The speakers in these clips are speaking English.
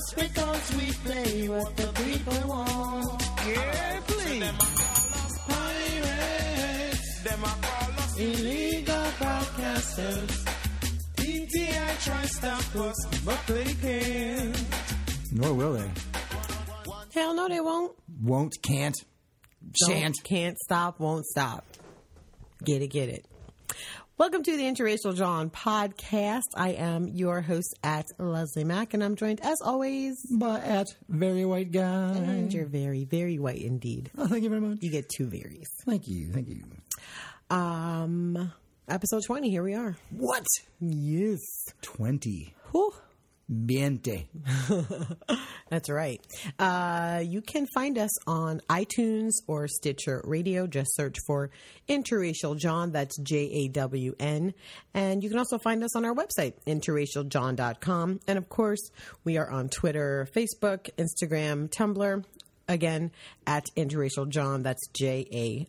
just because we play what the people want. Yeah, please. Pirates, illegal broadcasters. TTI try stop us, but they can't. Nor will they. Hell no, they won't. Won't, can't, shan't. Can't stop, won't stop. Get it. Welcome to the Interracial John podcast. I am your host at Leslie Mack, and I'm joined, as always, But at Very White Guy. and you're very, very white indeed. Oh, thank you very much. You get two varies. Thank you. Episode 20, here we are. What? Yes. 20. Whew. 20. That's right. You can find us on iTunes or Stitcher Radio. Just search for Interracial John. That's JAWN. And you can also find us on our website, interracialjohn.com. And of course, we are on Twitter, Facebook, Instagram, Tumblr. Again, at Interracial John. That's JAWN.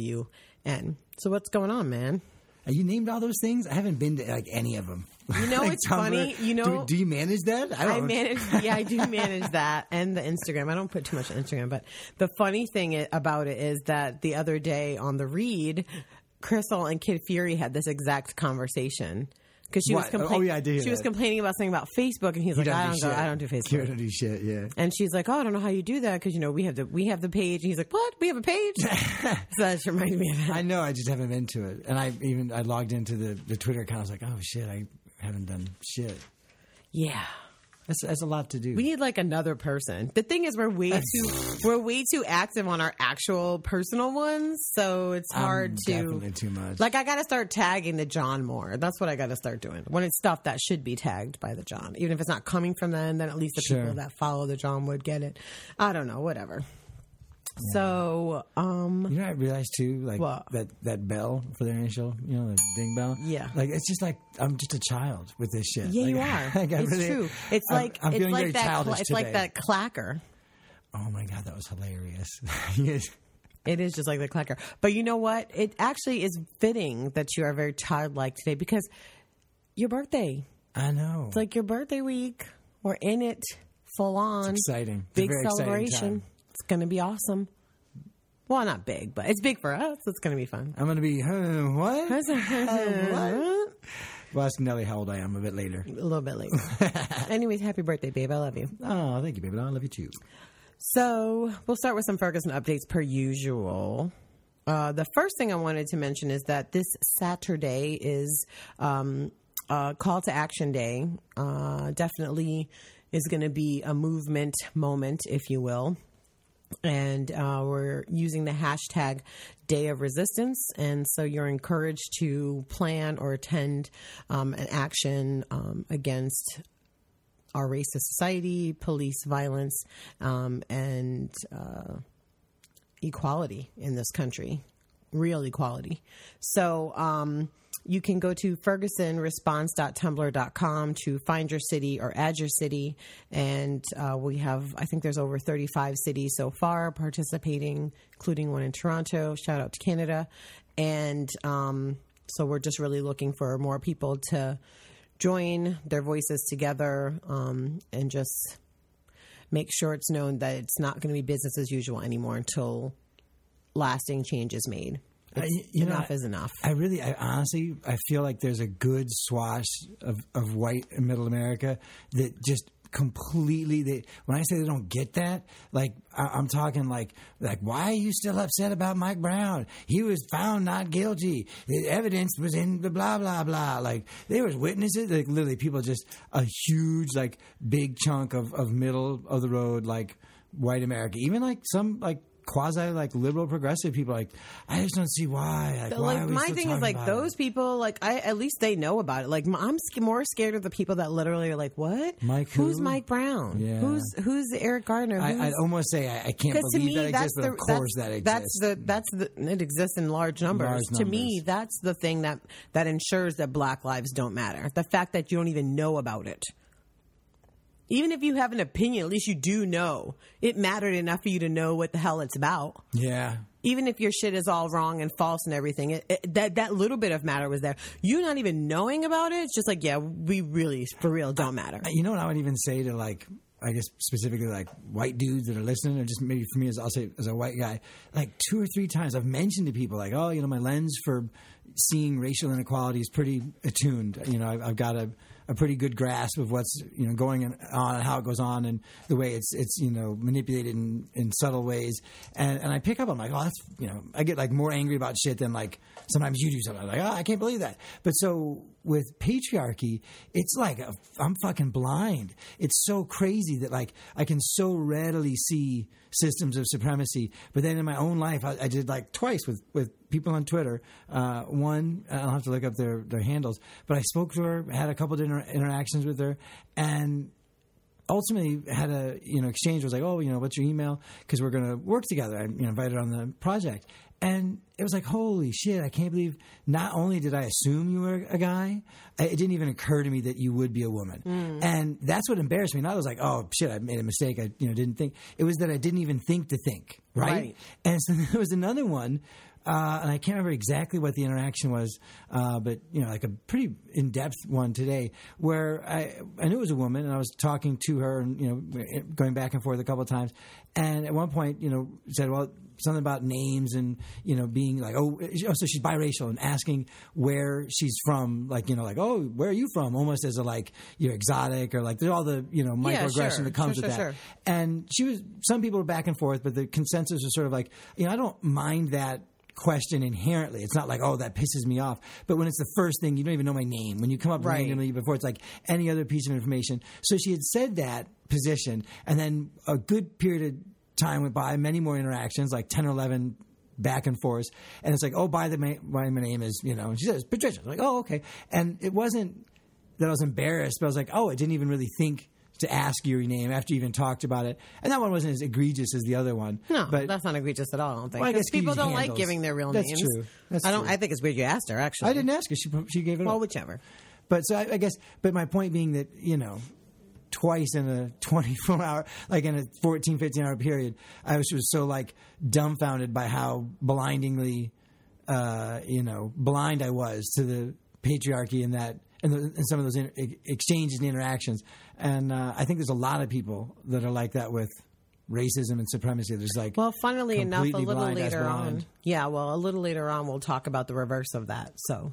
So what's going on, man? You named all those things? I haven't been to like any of them. You know, Like it's Tumblr. funny. You know, do you manage that? I do manage that and the Instagram. I don't put too much on Instagram, but the funny thing about it is that the other day on the read, Crystal and Kid Fury had this exact conversation because she was complaining. Oh, yeah, I did hear She was that. complaining about something about Facebook, and he's like, I don't do Facebook. You don't do shit, yeah. And she's like, oh, I don't know how you do that because, you know, we have the page. And he's like, what? We have a page? So that just reminded me of that. I know, I just haven't been to it. And I logged into the Twitter account. I was like, oh shit, I haven't done shit. Yeah. That's a lot to do. We need like another person. The thing is, we're way too active on our actual personal ones, so it's hard to. Definitely too much. Like, I got to start tagging the John more. That's what I got to start doing. When it's stuff that should be tagged by the John, even if it's not coming from them, then at least the people that follow the John would get it. I don't know, whatever. Yeah. So, you know, I realized too, like what? that bell for their initial, you know, the ding bell. Yeah, like it's just like I'm just a child with this shit. Yeah, like, you are. Like, it's really, true. It's like I'm it's like that. It's today. Like that clacker. Oh my god, that was hilarious. Yes. It is just like the clacker. But you know what? It actually is fitting that you are very childlike today because your birthday. I know. It's like your birthday week. We're in it full on. It's exciting. It's big a very celebration. It's going to be awesome. Well, not big, but it's big for us. It's going to be fun. I'm going to be, what? What? Well, ask Nelly how old I am a bit later. A little bit later. Anyways, happy birthday, babe. I love you. Oh, thank you, baby. I love you too. So we'll start with some Ferguson updates per usual. The first thing I wanted to mention is that this Saturday is Call to Action Day. Definitely is going to be a movement moment, if you will. And we're using the hashtag Day of Resistance. And so you're encouraged to plan or attend an action against our racist society, police violence, and equality in this country, real equality. So you can go to fergusonresponse.tumblr.com to find your city or add your city. And we have, I think there's over 35 cities so far participating, including one in Toronto. Shout out to Canada. And so we're just really looking for more people to join their voices together and just make sure it's known that it's not going to be business as usual anymore until lasting change is made. Enough is enough. I honestly feel like there's a good swath of white and middle America that just completely, when I say they don't get that, like I'm talking like why are you still upset about Mike Brown? He was found not guilty. The evidence was in the blah blah blah. Like there was witnesses. Like literally, people just a huge like big chunk of middle of the road like white America. Even like some like quasi like liberal progressive people like I just don't see why. Why are we my still thing is talking like about those it? people like at least they know about it. Like I'm more scared of the people that literally are like, what? Who's Mike Brown? Yeah. Who's Eric Gardner? I'd almost say I can't believe that exists, but of course that exists. It exists in large numbers. To me, that's the thing that ensures that Black lives don't matter. The fact that you don't even know about it. Even if you have an opinion, at least you do know. It mattered enough for you to know what the hell it's about. Yeah. Even if your shit is all wrong and false and everything, that little bit of matter was there. You not even knowing about it, it's just like, yeah, we really, for real, don't matter. You know what I would even say to like I guess specifically like white dudes that are listening, or just maybe for me, I'll say as a white guy, like 2 or 3 times I've mentioned to people like, oh, my lens for seeing racial inequality is pretty attuned. I've got a pretty good grasp of what's going on and how it goes on and the way it's manipulated in subtle ways. And I pick up, I'm like, oh, that's I get like more angry about shit than like sometimes you do something. I'm like, oh, I can't believe that. But so with patriarchy, it's like I'm fucking blind. It's so crazy that like I can so readily see systems of supremacy. But then in my own life, I did like twice with people on Twitter. One, I'll have to look up their handles, but I spoke to her, had a couple of interactions with her, and ultimately had a exchange. Was like, oh, what's your email? Because we're going to work together. I invited her on the project. And it was like, holy shit, I can't believe not only did I assume you were a guy, it didn't even occur to me that you would be a woman. And that's what embarrassed me. Not I was like, oh, shit, I made a mistake. I didn't think. It was that I didn't even think to think, right? And so there was another one, and I can't remember exactly what the interaction was, but, like a pretty in-depth one today where I knew it was a woman, and I was talking to her and, going back and forth a couple of times. And at one point, said, well, something about names and, being like, oh, so she's biracial and asking where she's from, like, like, oh, where are you from? Almost as a, like, you're exotic or like there's all the, microaggression that comes with that. Sure. And some people were back and forth, but the consensus was sort of like, I don't mind that question inherently. It's not like, oh, that pisses me off. But when it's the first thing, you don't even know my name. When you come up randomly before, it's like any other piece of information. So she had said that position, and then a good period of time went by, many more interactions, like 10 or 11 back and forth. And it's like, oh, my name is, and she says, Patricia. I'm like, oh, okay. And it wasn't that I was embarrassed, but I was like, oh, I didn't even really think to ask your name after you even talked about it. And that one wasn't as egregious as the other one. No, but that's not egregious at all, I don't think. Well, I guess people don't like giving their real names. That's true. I think it's weird you asked her, actually. I didn't ask her. She gave it up. Well, whichever. But so I guess, but my point being that, twice in a 24-hour, like in a 14, 15-hour period, I was so like dumbfounded by how blindingly, blind I was to the patriarchy and that, and some of those exchanges and interactions. And I think there's a lot of people that are like that with racism and supremacy. There's like, well, funnily enough, a little later on, a little later on, we'll talk about the reverse of that. So,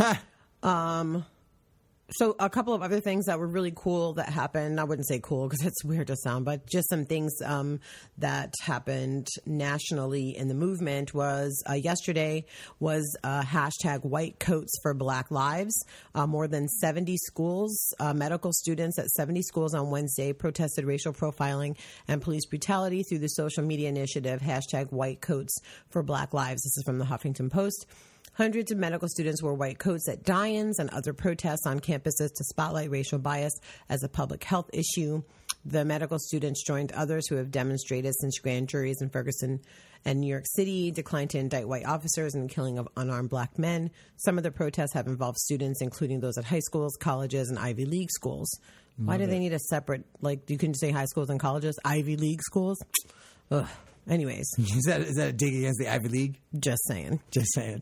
So a couple of other things that were really cool that happened. I wouldn't say cool because it's weird to sound, but just some things that happened nationally in the movement was yesterday was hashtag white coats for Black Lives. More than 70 schools, medical students at 70 schools on Wednesday protested racial profiling and police brutality through the social media initiative hashtag white coats for Black Lives. This is from the Huffington Post. Hundreds of medical students wore white coats at die-ins and other protests on campuses to spotlight racial bias as a public health issue. The medical students joined others who have demonstrated since grand juries in Ferguson and New York City declined to indict white officers in the killing of unarmed black men. Some of the protests have involved students, including those at high schools, colleges, and Ivy League schools. Why do they need a separate, like, you can say high schools and colleges, Ivy League schools? Ugh. Anyways. Is that a dig against the Ivy League? Just saying. Just saying.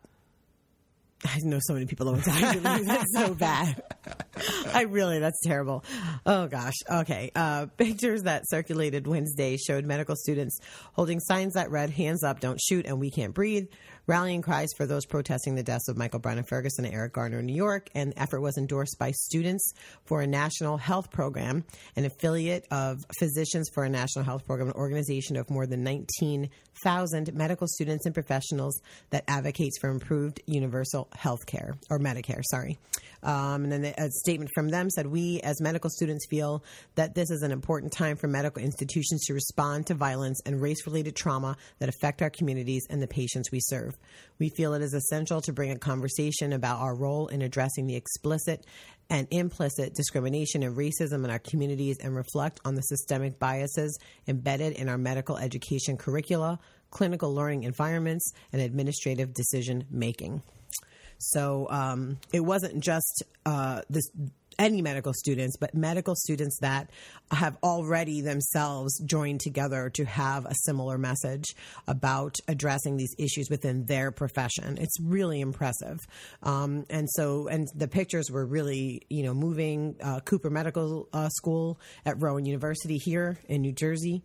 I know so many people that went to Ivy League. That's so bad. That's terrible. Oh, gosh. Okay. Pictures that circulated Wednesday showed medical students holding signs that read, "Hands up, don't shoot, and we can't breathe," rallying cries for those protesting the deaths of Michael Brown in Ferguson and Eric Garner in New York. And the effort was endorsed by Students for a National Health Program, an affiliate of Physicians for a National Health Program, an organization of more than 19,000 medical students and professionals that advocates for improved universal health care, or Medicare, sorry. And then a statement from them said, "We as medical students feel that this is an important time for medical institutions to respond to violence and race-related trauma that affect our communities and the patients we serve. We feel it is essential to bring a conversation about our role in addressing the explicit and implicit discrimination and racism in our communities and reflect on the systemic biases embedded in our medical education curricula, clinical learning environments, and administrative decision making." So it wasn't just this any medical students, but medical students that have already themselves joined together to have a similar message about addressing these issues within their profession. It's really impressive. And the pictures were really, moving. Cooper Medical School at Rowan University here in New Jersey,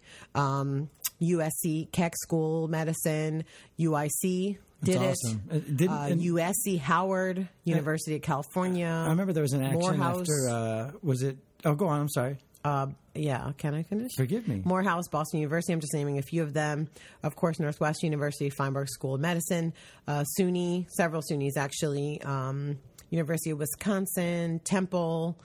USC Keck School of Medicine, UIC did That's it. awesome. USC Howard, University of California. I remember there was an action Morehouse. after, was it? Oh, go on. I'm sorry. Yeah, can I finish? Forgive me. Morehouse, Boston University. I'm just naming a few of them. Of course, Northwest University, Feinberg School of Medicine, SUNY, several SUNYs actually, University of Wisconsin, Temple,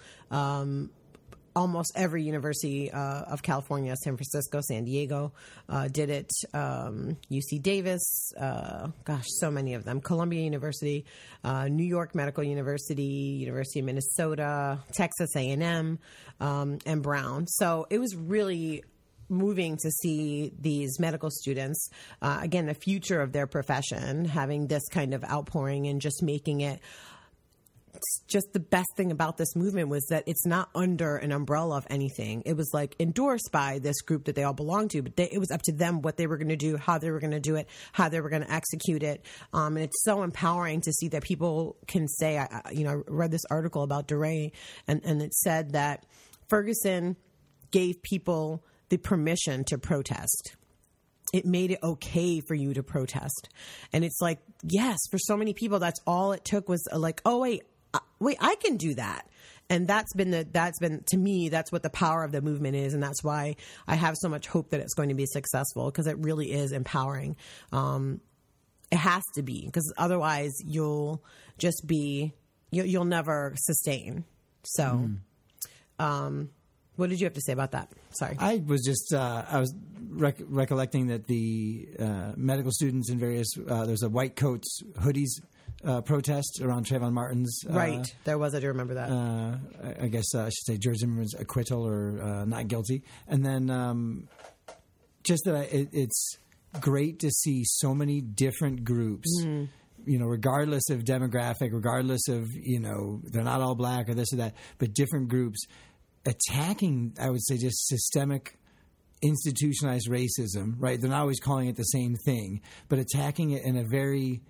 almost every University of California, San Francisco, San Diego did it. UC Davis, so many of them. Columbia University, New York Medical University, University of Minnesota, Texas A&M, and Brown. So it was really moving to see these medical students, again, the future of their profession, having this kind of outpouring and just making it. Just the best thing about this movement was that it's not under an umbrella of anything. It was like endorsed by this group that they all belonged to, but it was up to them what they were going to do, how they were going to do it, how they were going to execute it. And it's so empowering to see that people can say, I read this article about DeRay, and it said that Ferguson gave people the permission to protest. It made it okay for you to protest. And it's like, yes, for so many people, that's all it took was like, oh, wait, I can do that. And that's been to me, that's what the power of the movement is. And that's why I have so much hope that it's going to be successful, because it really is empowering. It has to be, because otherwise you'll just be, you'll never sustain. So, what did you have to say about that? Sorry. I was just, I was recollecting that the medical students in various, there's a white coats, hoodies, protest around Trayvon Martin's. Right. There was. I do remember that. I guess I should say George Zimmerman's acquittal or not guilty. And then just that it's great to see so many different groups, regardless of demographic, regardless of, they're not all black or this or that, but different groups attacking, I would say, just systemic institutionalized racism, right? They're not always calling it the same thing, but attacking it in a very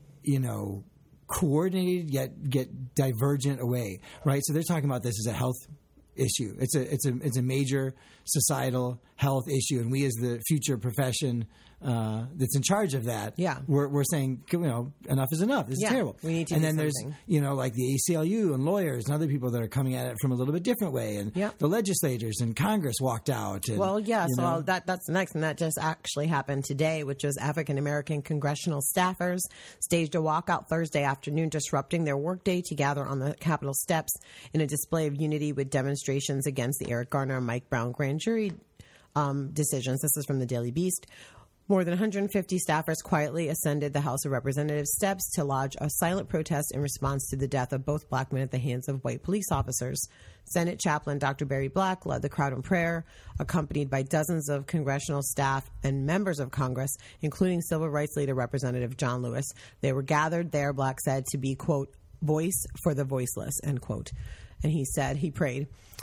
coordinated yet divergent way, right? So they're talking about this as a health issue. It's a major societal health issue, and we as the future profession that's in charge of that, we're saying, enough is enough. This is terrible. We need to. And do then something. there's like the ACLU and lawyers and other people that are coming at it from a little bit different way, and the legislators and Congress walked out. And, so that's the next, and that just actually happened today, which was African American congressional staffers staged a walkout Thursday afternoon, disrupting their workday to gather on the Capitol steps in a display of unity with demonstrations against the Eric Garner and Mike Brown grand jury decisions. This is from the Daily Beast. More than 150 staffers quietly ascended the House of Representatives steps to lodge a silent protest in response to the death of both black men at the hands of white police officers. Senate Chaplain Dr. Barry Black led the crowd in prayer, accompanied by dozens of congressional staff and members of Congress, including civil rights leader Representative John Lewis. They were gathered there, Black said, to be, quote, voice for the voiceless, end quote. And he prayed,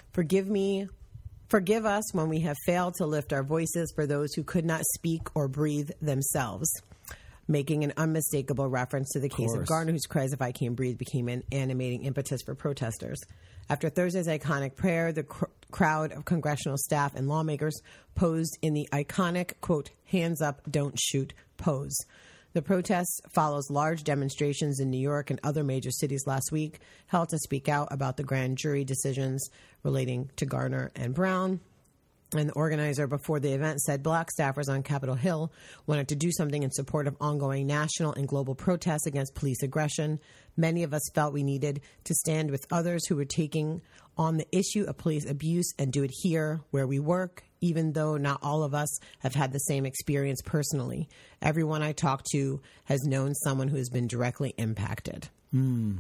Forgive us when we have failed to lift our voices for those who could not speak or breathe themselves, making an unmistakable reference to the case of Garner, whose cries, "If I can't breathe," became an animating impetus for protesters. After Thursday's iconic prayer, the crowd of congressional staff and lawmakers posed in the iconic, quote, hands up, don't shoot pose. The protest follows large demonstrations in New York and other major cities last week, held to speak out about the grand jury decisions relating to Garner and Brown. And the organizer before the event said black staffers on Capitol Hill wanted to do something in support of ongoing national and global protests against police aggression. Many of us felt we needed to stand with others who were taking on the issue of police abuse and do it here where we work, even though not all of us have had the same experience personally. Everyone I talked to has known someone who has been directly impacted.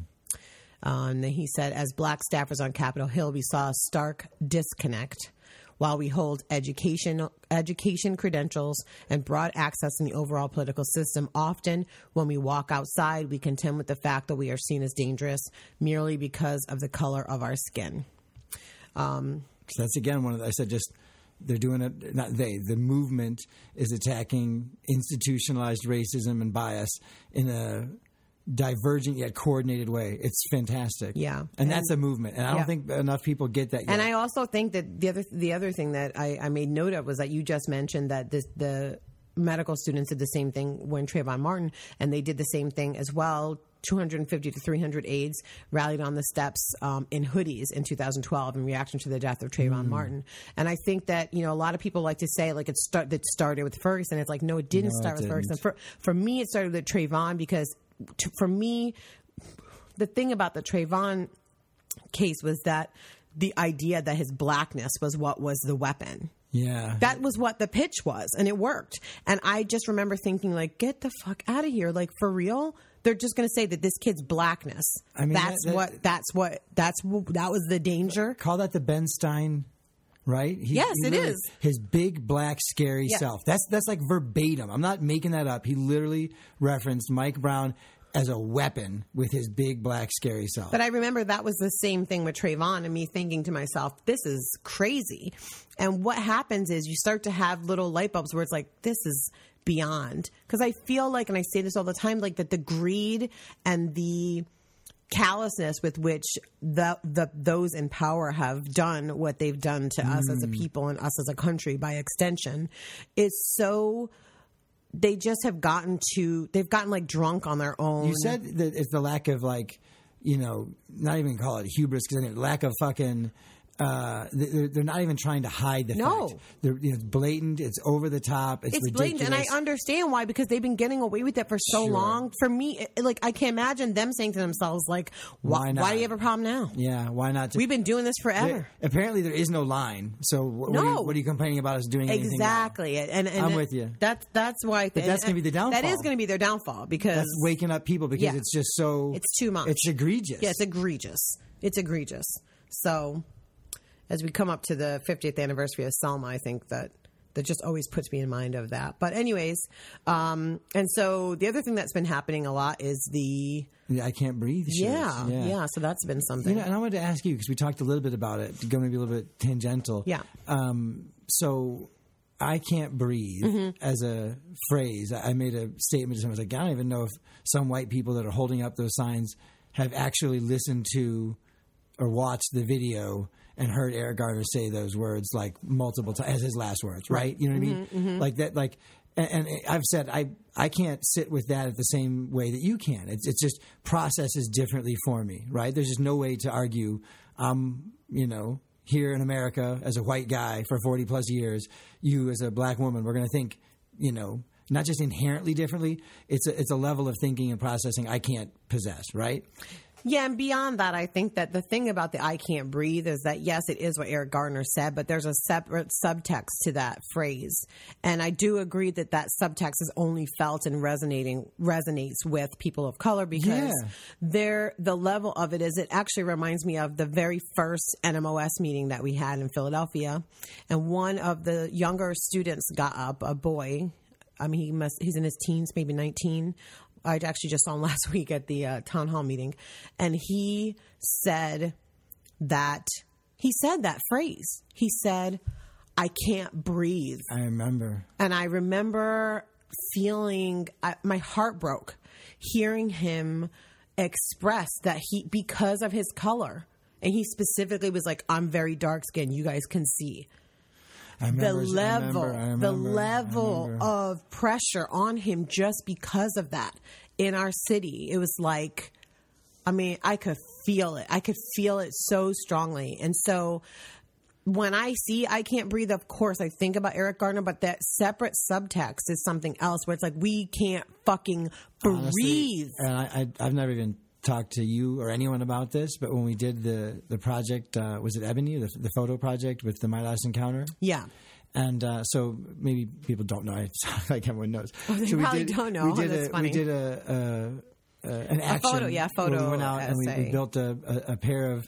And he said, as black staffers on Capitol Hill, we saw a stark disconnect. while we hold education credentials and broad access in the overall political system, often when we walk outside, we contend with the fact that we are seen as dangerous merely because of the color of our skin. So that's again one of the, I said just they're doing it. Not they. The movement is attacking institutionalized racism and bias in a divergent yet coordinated way. It's fantastic. Yeah, and that's a movement. And I yeah. don't think enough people get that yet. And I also think that the other thing that I made note of was that you just mentioned that the medical students did the same thing when Trayvon Martin, and they did the same thing as well. 250 to 300 aides rallied on the steps in hoodies in 2012 in reaction to the death of Trayvon Martin. And I think that, a lot of people like to say like it started with Ferguson. It's like, no, it didn't start with Ferguson. For me, it started with Trayvon because for me, the thing about the Trayvon case was that the idea that his blackness was what was the weapon. Yeah. That was what the pitch was, and it worked. And I just remember thinking, like, get the fuck out of here. Like, for real? They're just going to say that this kid's blackness. I mean, that was the danger. Call that the Ben Stein, right? Yes, it is. His big, black, scary self. That's like verbatim. I'm not making that up. He literally referenced Mike Brown as a weapon with his big, black, scary self. But I remember that was the same thing with Trayvon, and me thinking to myself, this is crazy. And what happens is you start to have little light bulbs where it's like, this is beyond. Because I feel like, and I say this all the time, like that the greed and the callousness with which those in power have done what they've done to us as a people and us as a country by extension is so... They just have they've gotten like drunk on their own. You said that it's the lack of like, not even call it hubris because lack of fucking, they're not even trying to hide the fact. It's blatant, it's over the top, it's ridiculous. Blatant, and I understand why, because they've been getting away with it for so long. For me, I can't imagine them saying to themselves, like, why do you have a problem now? Yeah, why not? We've been doing this forever. Apparently there is no line, so what are you complaining about us doing anything exactly now? And I'm with you. That's why I think that's going to be the downfall. That is going to be their downfall, because that's waking up people, because it's just so... It's too much. It's egregious. Yeah, it's egregious. So... As we come up to the 50th anniversary of Selma, I think that just always puts me in mind of that. But anyways, and so the other thing that's been happening a lot is the... I Can't Breathe shirts. Yeah. So that's been something. And I wanted to ask you, because we talked a little bit about it, to go maybe a little bit tangential. Yeah. So I Can't Breathe as a phrase, I made a statement to someone. I was like, I don't even know if some white people that are holding up those signs have actually listened to or watched the video and heard Eric Garner say those words like multiple times as his last words, right? You know what I mean? Mm-hmm. Like that, like, and I've said I can't sit with that at the same way that you can. It's just processes differently for me, right? There's just no way to argue. Here in America as a white guy for 40 plus years, you as a black woman, we're going to think, not just inherently differently. It's a level of thinking and processing I can't possess, right? Yeah, and beyond that, I think that the thing about the I Can't Breathe is that, yes, it is what Eric Garner said, but there's a separate subtext to that phrase. And I do agree that subtext is only felt and resonates with people of color, because the level of it is, it actually reminds me of the very first NMOS meeting that we had in Philadelphia. And one of the younger students got up, a boy, he's in his teens, maybe 19. I actually just saw him last week at the town hall meeting, and he said that phrase. He said, "I can't breathe." I remember, and I remember feeling my heart broke hearing him express that because of his color, and he specifically was like, "I'm very dark skinned. You guys can see." The level of pressure on him just because of that in our city. It was like, I could feel it. I could feel it so strongly. And so when I see I Can't Breathe, of course, I think about Eric Garner, but that separate subtext is something else where it's like, we can't fucking breathe. Honestly, and I've never even talked to you or anyone about this, but when we did the project, was it Ebony, the photo project with the My Last Encounter? Yeah. And so maybe people don't know. I sound like everyone knows. Well, they probably don't know. That's funny. We did an action. Photo. We went out and we built a pair of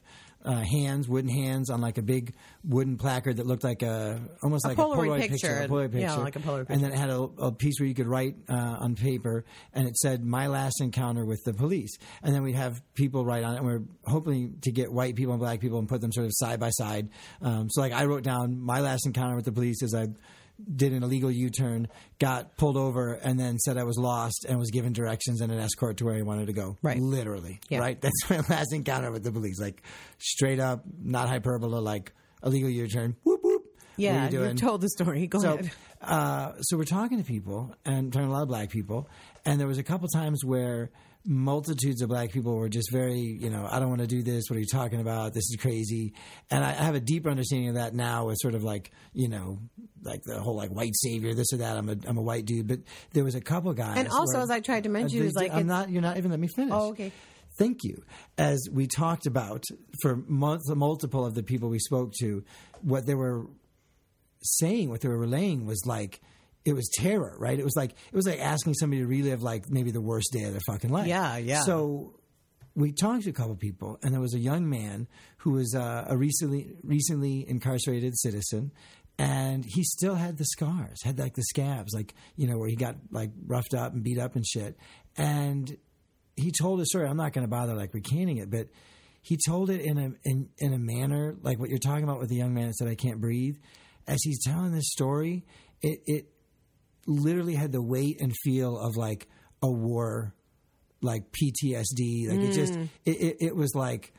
wooden hands on like a big wooden placard that looked like almost like Polaroid a Polaroid picture. Yeah, like a Polaroid picture. And then it had a piece where you could write on paper, and it said, "My last encounter with the police." And then we'd have people write on it, and we're hoping to get white people and black people and put them sort of side by side. So like I wrote down my last encounter with the police as I did an illegal U-turn, got pulled over, and then said I was lost and was given directions and an escort to where I wanted to go. Right. Literally. Yeah. Right? That's my last encounter with the police. Like, straight up, not hyperbole, like, illegal U-turn. Whoop, whoop. Yeah, What are you doing? you've told the story. Go ahead. So we're talking to people, and talking to a lot of black people, and there was a couple times where multitudes of black people were just very, I don't want to do this. What are you talking about? This is crazy. And I have a deeper understanding of that now with sort of like, like the whole like white savior, this or that. I'm a white dude. But there was a couple guys. And also, as I tried to mention, it was like... you're not even letting me finish. Oh, okay. Thank you. As we talked about for multiple of the people we spoke to, what they were saying, what they were relaying was like, it was terror, right? It was like asking somebody to relive like maybe the worst day of their fucking life. Yeah. So we talked to a couple people, and there was a young man who was a recently incarcerated citizen, and he still had the scars, had like the scabs, like where he got like roughed up and beat up and shit. And he told a story. I'm not going to bother like recanting it, but he told it in a manner like what you're talking about with the young man that said I can't breathe. As he's telling this story, it literally had the weight and feel of like a war, like PTSD. Like it was like,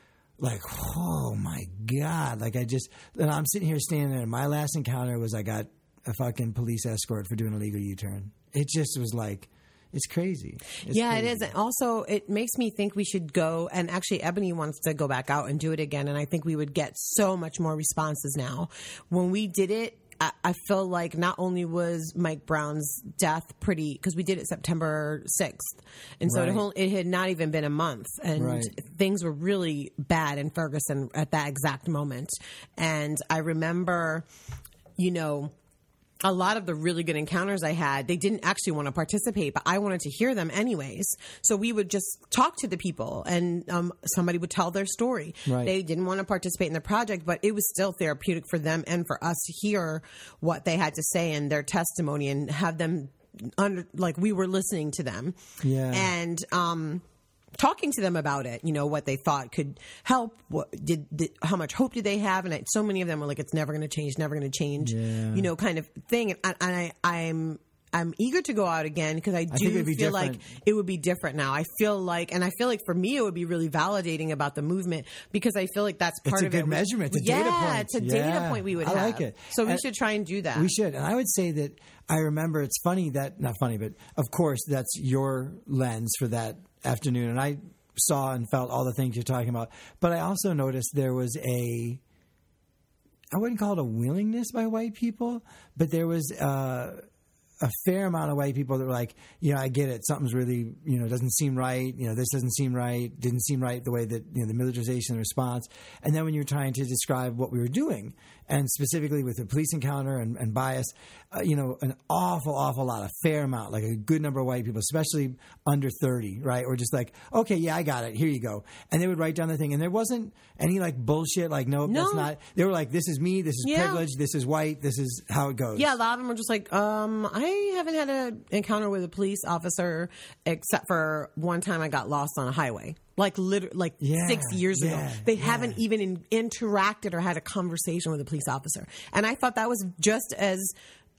oh my God. Like and I'm sitting here standing there. My last encounter was I got a fucking police escort for doing a legal U-turn. It just was like, it's crazy. It's crazy. It is. And also, it makes me think we should go, and actually Ebony wants to go back out and do it again. And I think we would get so much more responses now. When we did it, I feel like not only was Mike Brown's death pretty, because we did it September 6th. And so it had not even been a month. And things were really bad in Ferguson at that exact moment. And I remember, a lot of the really good encounters I had, they didn't actually want to participate, but I wanted to hear them anyways. So we would just talk to the people, and somebody would tell their story. Right. They didn't want to participate in the project, but it was still therapeutic for them and for us to hear what they had to say and their testimony, and have them like we were listening to them. Yeah. And talking to them about it, what they thought could help, how much hope did they have, and so many of them were like, "It's never going to change," yeah. Kind of thing. And I'm eager to go out again because I do feel like it would be different now. I feel like for me, it would be really validating about the movement, because I feel like that's part of it. It's a good measurement. It's a data point. It's a data point we would have. I like it. So we should try and do that. We should. And I would say that I remember, it's funny that, not funny, but of course that's your lens for that afternoon. And I saw and felt all the things you're talking about. But I also noticed there was I wouldn't call it a willingness by white people, but there was a fair amount of white people that were like, I get it. Something's really, doesn't seem right. This doesn't seem right. Didn't seem right the way that, the militarization response. And then when you're trying to describe what we were doing, and specifically with the police encounter and bias, an awful lot, a fair amount, like a good number of white people, especially under 30, right? Or just like, okay, yeah, I got it. Here you go. And they would write down the thing. And there wasn't any like bullshit, like, nope, that's not. They were like, this is me. This is privilege. This is white. This is how it goes. Yeah, a lot of them were just like, I haven't had an encounter with a police officer except for one time I got lost on a highway. Like 6 years ago. They haven't even interacted or had a conversation with a police officer. And I thought that was just as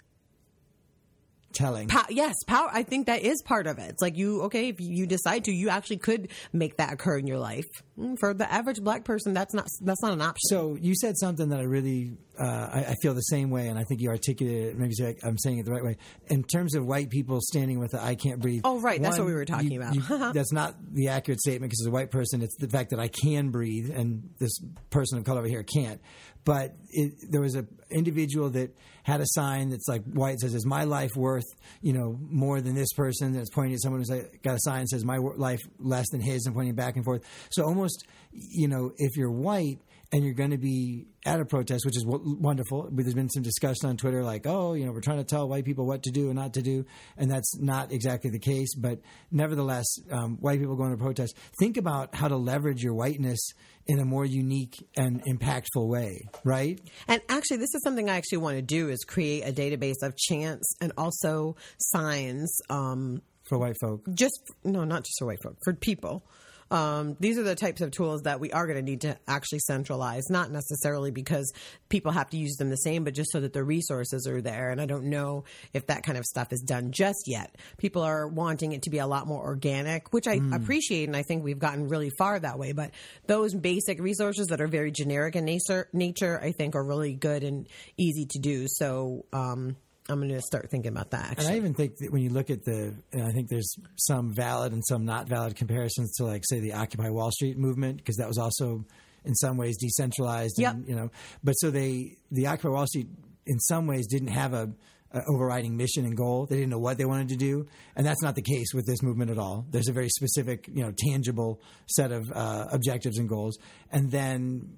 telling. Yes, power. I think that is part of it. It's like if you decide to, you actually could make that occur in your life. For the average black person, that's not an option. So you said something that I really, I feel the same way, and I think you articulated it. Maybe I'm saying it the right way. In terms of white people standing with the "I can't breathe." Oh, right. That's what we were talking about. That's not the accurate statement, because as a white person, it's the fact that I can breathe, and this person of color over here can't. But there was an individual that had a sign that's like white, says, "Is my life worth, more than this person?" And it's pointing at someone who's got a sign that says, "My life less than his," and pointing back and forth. So almost, if you're white and you're going to be at a protest, which is wonderful. There's been some discussion on Twitter like, oh, we're trying to tell white people what to do and not to do. And that's not exactly the case. But nevertheless, white people going to protest, think about how to leverage your whiteness in a more unique and impactful way, right? And actually, this is something I actually want to do, is create a database of chants and also signs. For white folk. Not just for white folk, for people. These are the types of tools that we are going to need to actually centralize, not necessarily because people have to use them the same, but just so that the resources are there. And I don't know if that kind of stuff is done just yet. People are wanting it to be a lot more organic, which I appreciate, and I think we've gotten really far that way. But those basic resources that are very generic in nature, I think are really good and easy to do. So I'm going to start thinking about that, actually. And I even think that when you look at I think there's some valid and some not valid comparisons to, like, say, the Occupy Wall Street movement, because that was also in some ways decentralized. Yep. And, but so the Occupy Wall Street in some ways didn't have a overriding mission and goal. They didn't know what they wanted to do. And that's not the case with this movement at all. There's a very specific, tangible set of objectives and goals. And then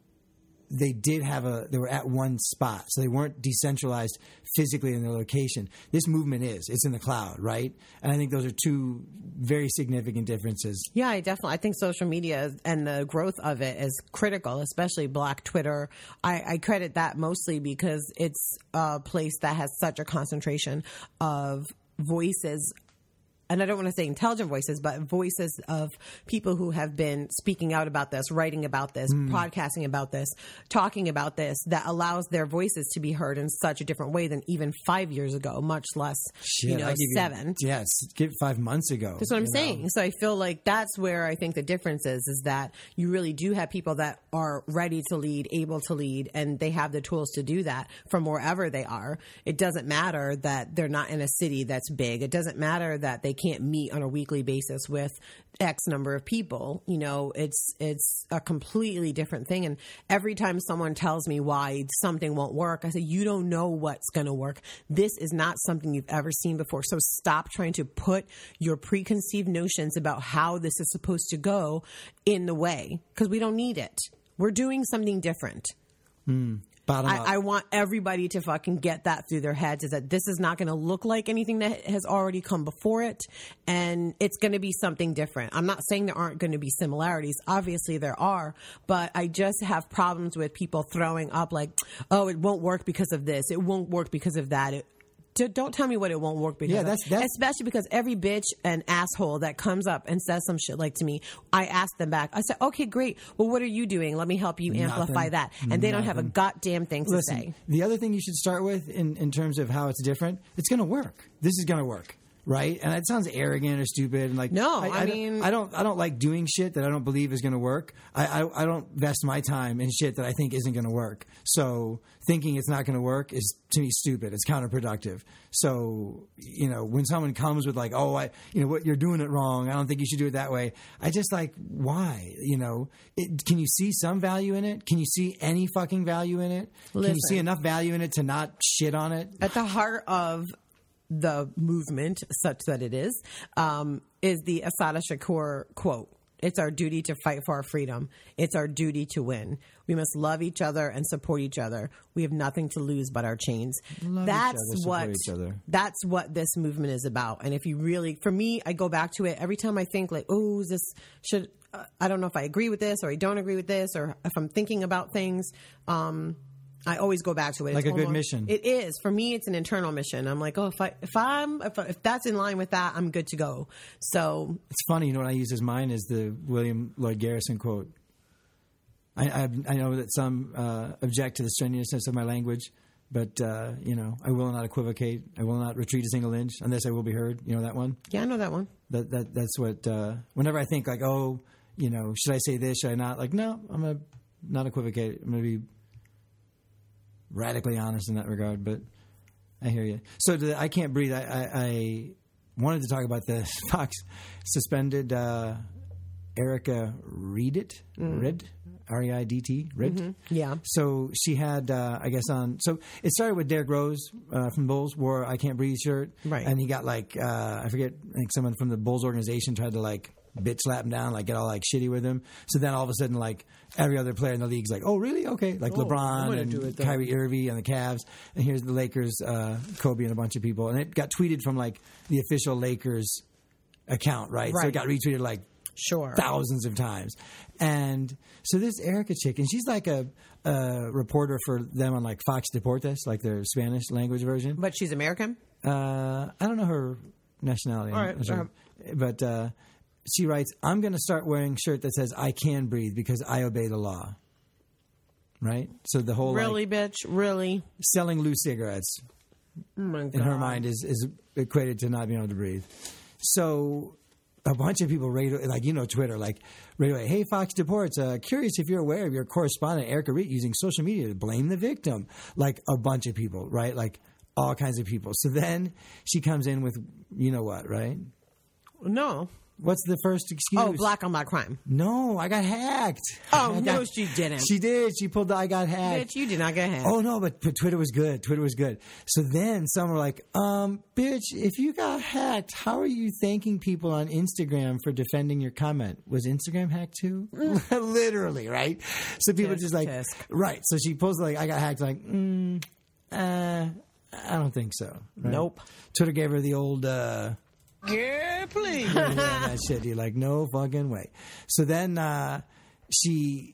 they were at one spot. So they weren't decentralized physically in their location. This movement it's in the cloud, right? And I think those are two very significant differences. Yeah, I think social media and the growth of it is critical, especially Black Twitter. I credit that mostly because it's a place that has such a concentration of voices. And I don't want to say intelligent voices, but voices of people who have been speaking out about this, writing about this, podcasting about this, talking about this, that allows their voices to be heard in such a different way than even 5 years ago, much less, 7. Yes, 5 months ago. That's what I'm saying. So I feel like that's where I think the difference is that you really do have people that are ready to lead, able to lead, and they have the tools to do that from wherever they are. It doesn't matter that they're not in a city that's big. It doesn't matter that they can't meet on a weekly basis with X number of people. It's a completely different thing. And every time someone tells me why something won't work, I say, you don't know what's going to work. This is not something you've ever seen before. So stop trying to put your preconceived notions about how this is supposed to go in the way, because we don't need it. We're doing something different. I want everybody to fucking get that through their heads, is that this is not going to look like anything that has already come before it, and it's going to be something different. I'm not saying there aren't going to be similarities. Obviously there are, but I just have problems with people throwing up like, oh, it won't work because of this. It won't work because of that. Don't tell me what it won't work because of. Especially because every bitch and asshole that comes up and says some shit like to me, I ask them back. I say, okay, great. Well, what are you doing? Let me help you amplify that. And they don't have a goddamn thing to say. The other thing you should start with in terms of how it's different, it's going to work. This is going to work. Right, and it sounds arrogant or stupid. And like, no, I don't like doing shit that I don't believe is going to work. I don't invest my time in shit that I think isn't going to work. So thinking it's not going to work is, to me, stupid. It's counterproductive. So when someone comes with like, oh, what you're doing it wrong. I don't think you should do it that way. I just like, why? Can you see some value in it? Can you see any fucking value in it? Can you see enough value in it to not shit on it? At the heart of the movement, such that it is the Assata Shakur quote. It's our duty to fight for our freedom. It's our duty to win. We must love each other and support each other. We have nothing to lose but our chains. That's what this movement is about. And if you really, for me, I go back to it every time I think like, oh, I don't know if I agree with this or I don't agree with this, or if I'm thinking about things, I always go back to it. Like a good mission. It is. For me, it's an internal mission. I'm like, oh, if that's in line with that, I'm good to go. So it's funny, what I use as mine is the William Lloyd Garrison quote. I know that some object to the strenuousness of my language, but I will not equivocate. I will not retreat a single inch unless I will be heard. You know that one? Yeah, I know that one. That's what. Whenever I think like, oh, should I say this? Should I not? Like, no, I'm gonna not equivocate. I'm gonna be radically honest in that regard, but I hear you. So I Can't Breathe, I wanted to talk about the Fox suspended Erica Reid, R-E-I-D-T, Reid. Mm-hmm. Yeah. So she had, so it started with Derrick Rose from Bulls wore I Can't Breathe shirt. Right. And he got like, I think someone from the Bulls organization tried to like bitch slap him down, like get all like shitty with him. So then all of a sudden, like every other player in the league's like, oh really? Okay, like I'm LeBron gonna do it and then. Kyrie Irving and the Cavs, and here's the Lakers, Kobe and a bunch of people, and it got tweeted from like the official Lakers account, right? So Right. it got retweeted like Sure. thousands of times. And so this Erica chick, and she's like a reporter for them on like Fox Deportes, like their Spanish language version. But she's American? I don't know her nationality. All right, I'm sure. all But she writes, I'm going to start wearing a shirt that says I can breathe because I obey the law. Right? So the whole Really, like, bitch? Really? selling loose cigarettes Oh, my God. in her mind is equated to not being able to breathe. So a bunch of people, like, you know, Twitter, like, right away, hey, Fox Deportes, curious if you're aware of your correspondent, Erica Reed, using social media to blame the victim. Like, a bunch of people, right? Like, all kinds of people. So then she comes in with, you know what, right? No. What's the first excuse? Oh, black on black crime. No, I got hacked. Oh, I no, got- she didn't. She did. She pulled the I got hacked. Bitch, you did not get hacked. Oh no, but Twitter was good. Twitter was good. So then some were like, bitch, if you got hacked, how are you thanking people on Instagram for defending your comment? Was Instagram hacked too? Literally, right? So people Tisk, just like, tisk. right. So she posted like, I got hacked. Like, I don't think so. Right? Nope. Twitter gave her the old, Yeah, please. that shit. You're like, no fucking way. So then she,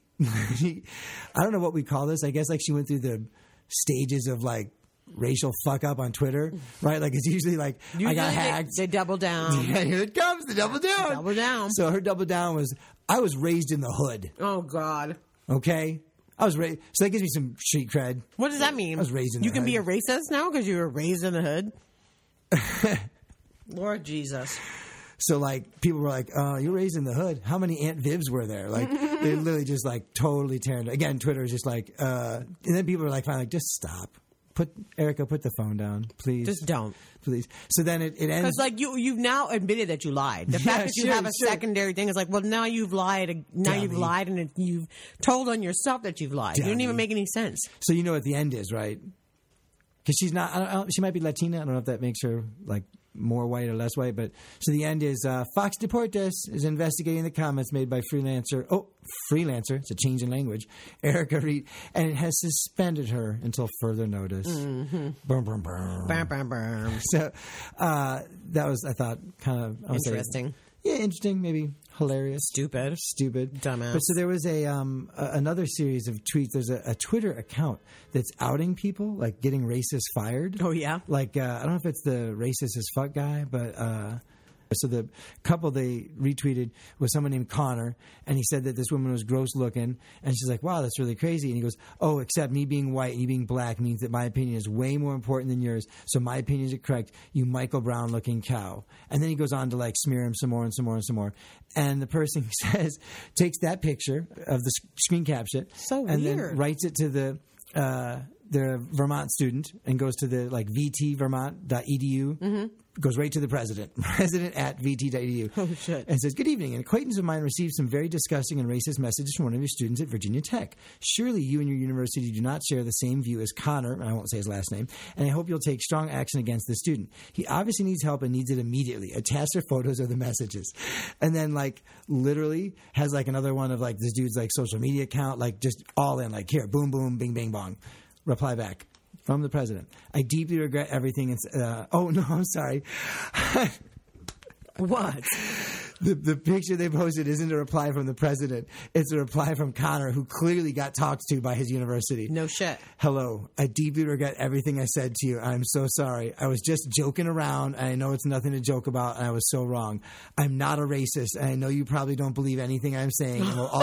I don't know what we call this. I guess like she went through the stages of like racial fuck up on Twitter, right? Like it's usually like I got hacked. They double down. Yeah, here it comes, the double down. Double down. So her double down was, I was raised in the hood. Oh, God. Okay, I was raised. So that gives me some street cred. What does that mean? I was raised in You the can be a hood. racist now because you were raised in the hood? Lord Jesus. So like people were like, "You're raised in the hood. How many Aunt Vivs were there?" Like they literally just like totally tearing. Again, Twitter is just like, and then people were like, "Finally, like, just stop. Put the phone down, please. Just don't. please." So then it ends. Because like you've now admitted that you lied. The fact that you sure, have a sure. secondary thing is like, well, now you've lied. Now you've Dummy. lied, and you've told on yourself that you've lied. It didn't even Dummy. make any sense. So you know what the end is, right? Because she's not. I don't, she might be Latina. I don't know if that makes her like more white or less white. But so the end is Fox Deportes is investigating the comments made by freelancer. It's a change in language. Erica Reed, and it has suspended her until further notice. Mm-hmm. Boom, boom, boom. Bam, bam, bam. So that was, I thought, kind of Interesting. Yeah, interesting, maybe hilarious. Stupid. Dumbass. But so there was another series of tweets. There's a Twitter account that's outing people, like getting racists fired. Oh, yeah? Like I don't know if it's the racist as fuck guy, but so the couple they retweeted was someone named Connor, and he said that this woman was gross looking, and she's like, "Wow, that's really crazy." And he goes, "Oh, except me being white and you being black means that my opinion is way more important than yours. So my opinion is correct. You Michael Brown looking cow." And then he goes on to like smear him some more and some more and some more. And the person takes that picture of the screen caption, So and weird. then writes it to the Vermont student and goes to the like vtvermont.edu. Mm-hmm. Goes right to the president at vt.edu. Oh, shit. And says, "Good evening. An acquaintance of mine received some very disgusting and racist messages from one of your students at Virginia Tech. Surely you and your university do not share the same view as Connor," and I won't say his last name, "and I hope you'll take strong action against the student. He obviously needs help and needs it immediately. Attach their photos of the messages." And then like literally has like another one of like this dude's like social media account, like just all in, like, here, boom, boom, bing, bang, bong. Reply back. From the president. "I deeply regret everything." Oh, no, I'm sorry. What? The picture they posted isn't a reply from the president. It's a reply from Connor, who clearly got talked to by his university. No shit. "Hello. I deeply regret everything I said to you. I'm so sorry. I was just joking around, and I know it's nothing to joke about, and I was so wrong. I'm not a racist, and I know you probably don't believe anything I'm saying, and we'll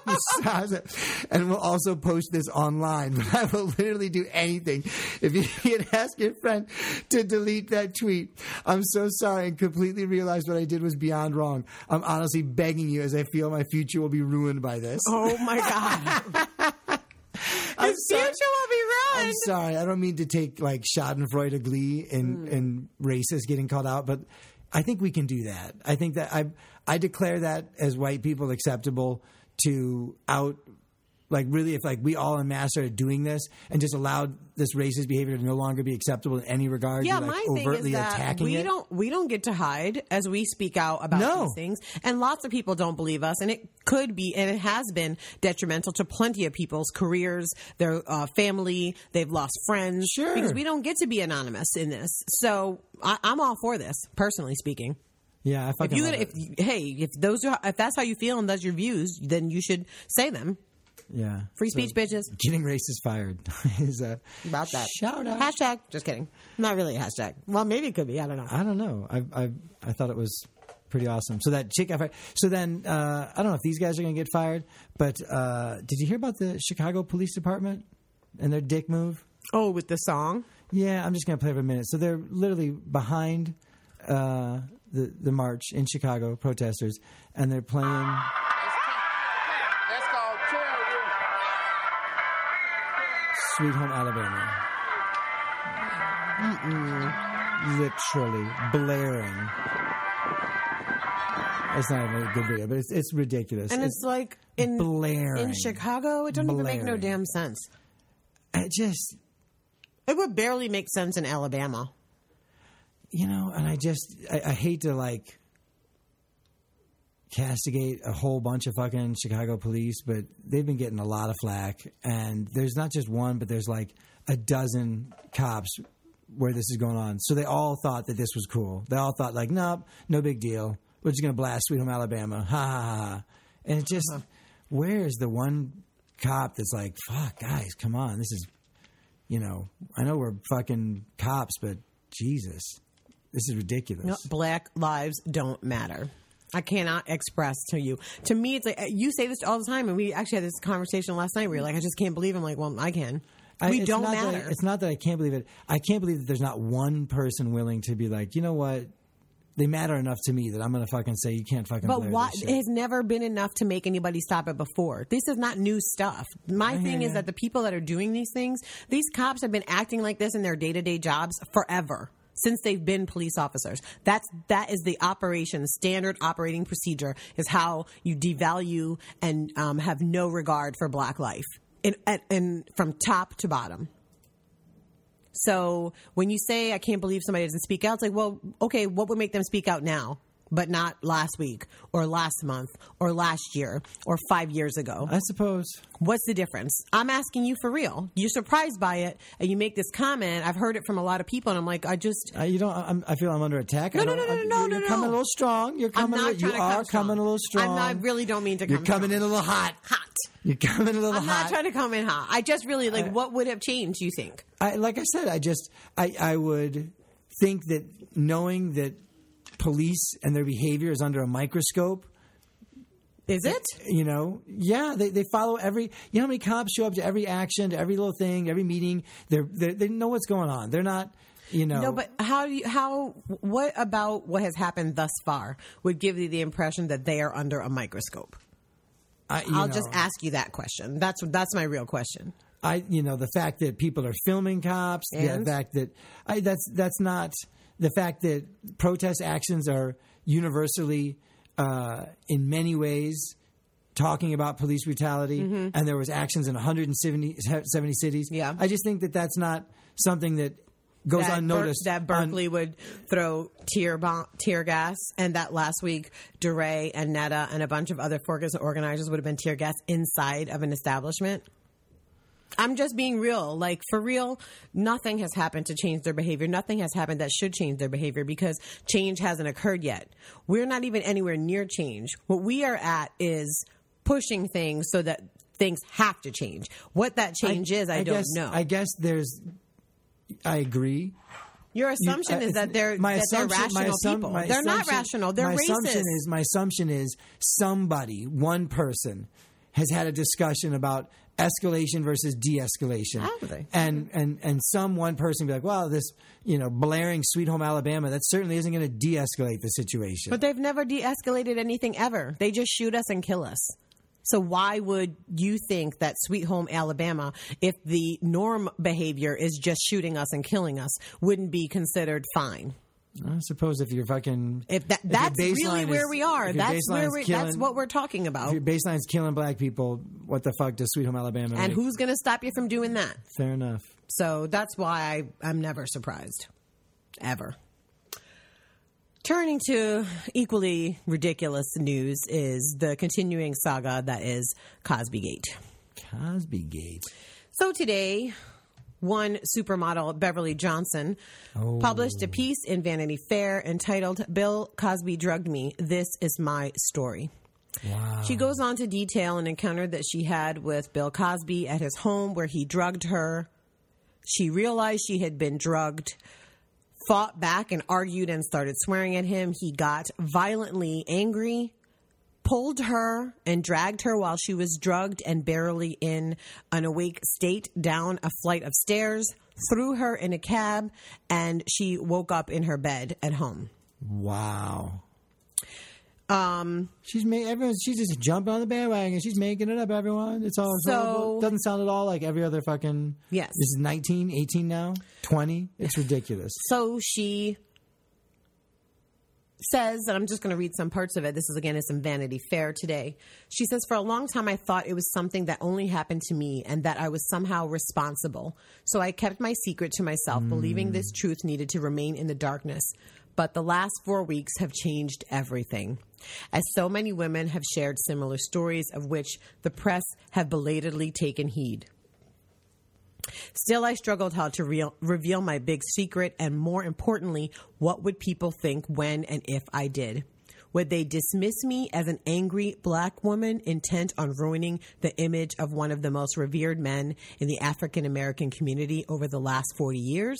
also post this online, but I will literally do anything if you can ask your friend to delete that tweet. I'm so sorry and completely realized what I did was beyond wrong. I'm honestly begging you, as I feel my future will be ruined by this." Oh, my God. I'm His future will be I'm ruined. sorry. I don't mean to take like Schadenfreude glee in racists getting called out, but I think we can do that. I think that I declare that as white people acceptable to out Like really, if like we all en masse started doing this and just allowed this racist behavior to no longer be acceptable in any regard, Yeah, like my overtly thing is that attacking we it. don't get to hide as we speak out about No. these things, and lots of people don't believe us, and it could be, and it has been detrimental to plenty of people's careers, their family. They've lost friends Sure. because we don't get to be anonymous in this. So I'm all for this, personally speaking. Yeah, I If fucking you, love if it. if that's how you feel and that's your views, then you should say them. Yeah, Free speech, bitches. Getting racist fired is a About that. shout out. Hashtag. Just kidding. Not really a hashtag. Well, maybe it could be. I don't know. I don't know. I thought it was pretty awesome. So that chick got fired. So then I don't know if these guys are going to get fired, but did you hear about the Chicago Police Department and their dick move? Oh, with the song. Yeah, I'm just going to play for a minute. So they're literally behind the march in Chicago, protesters, and they're playing. That's called terrorism. Sweet Home Alabama. Literally blaring. It's not even a good video, but it's ridiculous. And it's like in blaring. in Chicago, it doesn't even make no Blaring. damn sense. It It would barely make sense in Alabama. and I hate to like castigate a whole bunch of fucking Chicago police, but they've been getting a lot of flack, and there's not just one, but there's like a dozen cops where this is going on. So they all thought that this was cool. They all thought like, nope, no big deal. We're just going to blast Sweet Home Alabama. Ha ha ha ha. And it just, where's the one cop that's like, fuck, guys, come on. This is, I know we're fucking cops, but Jesus, this is ridiculous. No, Black lives don't matter. I cannot express to you. To me, it's like you say this all the time, and we actually had this conversation last night where you're like, I just can't believe it. I'm like, well, I can. We It's don't not that- matter. it's not that I can't believe it. I can't believe that there's not one person willing to be like, you know what? They matter enough to me that I'm going to fucking say you can't fucking But blare why? this It shit. has never been enough to make anybody stop it before. This is not new stuff. My thing is ya. that the people that are doing these things, these cops have been acting like this in their day-to-day jobs forever. Since they've been police officers. That is the operation, standard operating procedure is how you devalue and have no regard for Black life and from top to bottom. So when you say, I can't believe somebody doesn't speak out, it's like, well, okay, what would make them speak out now, but not last week or last month or last year or 5 years ago? I suppose. What's the difference? I'm asking you for real. You're surprised by it, and you make this comment. I've heard it from a lot of people, and I'm like, I just... I feel I'm under attack. No, I no, don't- no, no, no, You're no, coming no. a little strong. You're I'm coming. not You trying to are come strong. coming a little strong. I really don't mean to come You're coming strong. in a little hot. You're coming in a little I'm hot. not trying to come in hot. I just really, what would have changed, you think? Like I said, I would think that knowing that police and their behavior is under a microscope. Is it? Yeah, they follow every. You know how many cops show up to every action, to every little thing, every meeting. They know what's going on. They're not. No, but what about what has happened thus far would give you the impression that they are under a microscope? I'll just ask you that question. That's my real question. The fact that people are filming cops, And? the fact that that's not the fact that protest actions are universally, in many ways, talking about police brutality, and there was actions in 170 cities. Yeah. I just think that that's not something that goes unnoticed. That Berkeley would throw tear gas, and that last week DeRay and Netta and a bunch of other organizers would have been tear gas inside of an establishment. I'm just being real. Like, for real, nothing has happened to change their behavior. Nothing has happened that should change their behavior because change hasn't occurred yet. We're not even anywhere near change. What we are at is pushing things so that things have to change. What that change is, I don't know. I guess I agree. Your assumption is that they're rational people. They're not rational. They're racist. My assumption is somebody, one person, has had a discussion about escalation versus de-escalation. Absolutely. And some one person be like, well, this, blaring Sweet Home Alabama, that certainly isn't going to de-escalate the situation. But they've never de-escalated anything ever. They just shoot us and kill us. So why would you think that Sweet Home Alabama, if the norm behavior is just shooting us and killing us, wouldn't be considered fine? I suppose if you're fucking... That's really where we are. That's what we're talking about. If your baseline's killing black people, what the fuck does Sweet Home Alabama And make? who's going to stop you from doing that? Fair enough. So that's why I'm never surprised. Ever. Turning to equally ridiculous news is the continuing saga that is Cosbygate. Cosbygate. So today, one supermodel, Beverly Johnson, published a piece in Vanity Fair entitled, "Bill Cosby Drugged Me. This is my story." Wow. She goes on to detail an encounter that she had with Bill Cosby at his home where he drugged her. She realized she had been drugged, fought back and argued and started swearing at him. He got violently angry, pulled her and dragged her while she was drugged and barely in an awake state down a flight of stairs, threw her in a cab, and she woke up in her bed at home. Wow. She's just jumping on the bandwagon. She's making it up, everyone. It's all so doesn't sound at all like every other fucking. Yes. This is 19, 18 now, 20. It's ridiculous. So she says, and I'm just going to read some parts of it. This is, again, is in Vanity Fair today. She says, "For a long time, I thought it was something that only happened to me and that I was somehow responsible. So I kept my secret to myself, believing this truth needed to remain in the darkness. But the last 4 weeks have changed everything. As so many women have shared similar stories of which the press have belatedly taken heed. Still, I struggled how to reveal my big secret, and more importantly, what would people think when and if I did? Would they dismiss me as an angry black woman intent on ruining the image of one of the most revered men in the African American community over the last 40 years?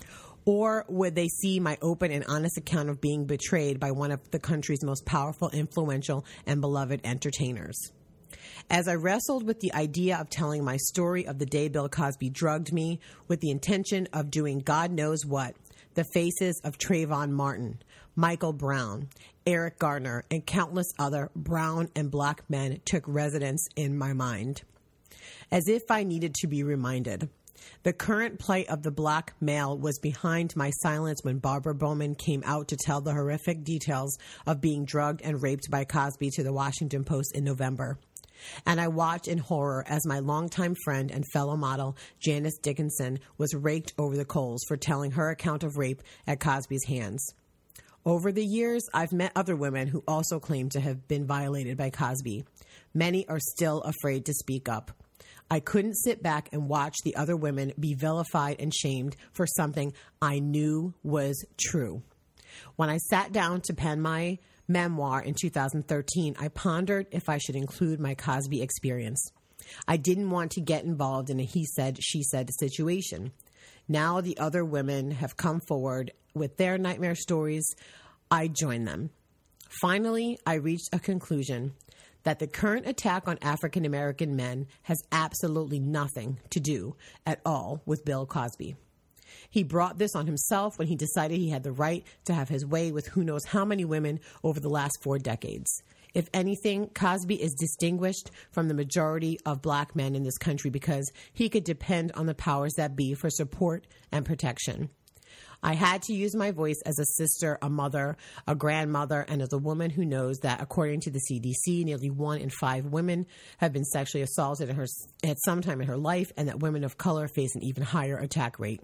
Or would they see my open and honest account of being betrayed by one of the country's most powerful, influential, and beloved entertainers? As I wrestled with the idea of telling my story of the day Bill Cosby drugged me with the intention of doing God knows what, the faces of Trayvon Martin, Michael Brown, Eric Garner, and countless other brown and black men took residence in my mind. As if I needed to be reminded. The current plight of the black male was behind my silence when Barbara Bowman came out to tell the horrific details of being drugged and raped by Cosby to the Washington Post in November. And I watched in horror as my longtime friend and fellow model, Janice Dickinson, was raked over the coals for telling her account of rape at Cosby's hands. Over the years, I've met other women who also claim to have been violated by Cosby. Many are still afraid to speak up. I couldn't sit back and watch the other women be vilified and shamed for something I knew was true. When I sat down to pen my memoir in 2013, I pondered if I should include my Cosby experience. I didn't want to get involved in a he said, she said situation. Now the other women have come forward with their nightmare stories. I join them. Finally, I reached a conclusion that the current attack on African American men has absolutely nothing to do at all with Bill Cosby. He brought this on himself when he decided he had the right to have his way with who knows how many women over the last 4 decades. If anything, Cosby is distinguished from the majority of black men in this country because he could depend on the powers that be for support and protection. I had to use my voice as a sister, a mother, a grandmother, and as a woman who knows that, according to the CDC, nearly 1 in 5 women have been sexually assaulted at some time in her life, and that women of color face an even higher attack rate.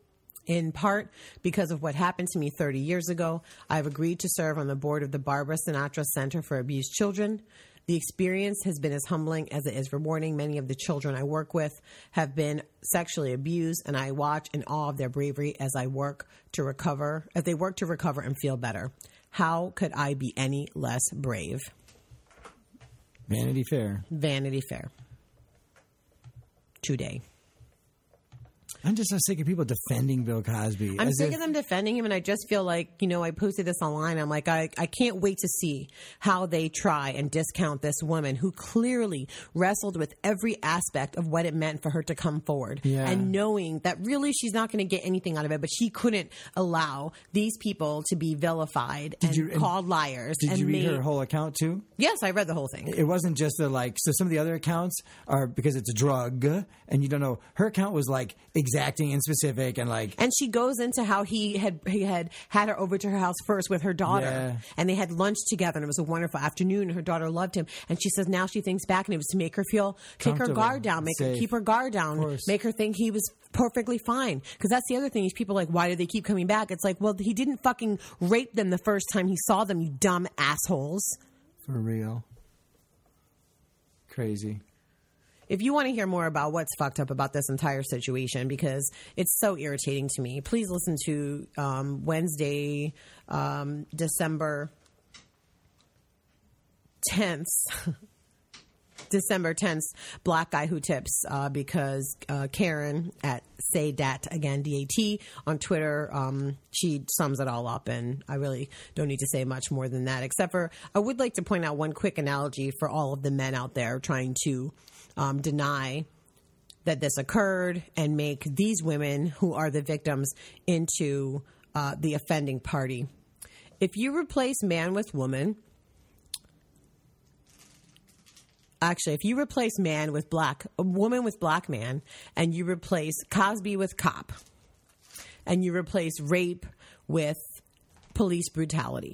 In part because of what happened to me 30 years ago, I've agreed to serve on the board of the Barbara Sinatra Center for Abused Children. The experience has been as humbling as it is rewarding. Many of the children I work with have been sexually abused, and I watch in awe of their bravery as they work to recover and feel better. How could I be any less brave? Vanity Fair. Vanity Fair. Today. I'm just so sick of people defending Bill Cosby. I'm sick of them defending him, and I just feel like, I posted this online. I'm like, I can't wait to see how they try and discount this woman who clearly wrestled with every aspect of what it meant for her to come forward. Yeah. And knowing that really she's not going to get anything out of it, but she couldn't allow these people to be vilified and called liars. Did you read her whole account too? Yes, I read the whole thing. It wasn't just so some of the other accounts are because it's a drug and you don't know. Her account was like exacting and specific and like. And she goes into how he had her over to her house first with her daughter, Yeah. and they had lunch together, and it was a wonderful afternoon. And her daughter loved him, and she says now she thinks back, and it was to make her feel, take her Comfortable, guard down, safe. keep her guard down, course. make her think he was perfectly fine. Because that's the other thing is people are like, why do they keep coming back? It's like, well, he didn't fucking rape them the first time he saw them, you dumb assholes. For real. Crazy. If you want to hear more about what's fucked up about this entire situation, because it's so irritating to me, please listen to Wednesday, December 10th. December 10th, Black Guy Who Tips, because Karen at Say Dat, again, DAT, on Twitter, she sums it all up, and I really don't need to say much more than that, except for I would like to point out one quick analogy for all of the men out there trying to deny that this occurred and make these women who are the victims into the offending party. If you replace man with woman, actually, if you replace woman with black man, and you replace Cosby with cop, and you replace rape with police brutality,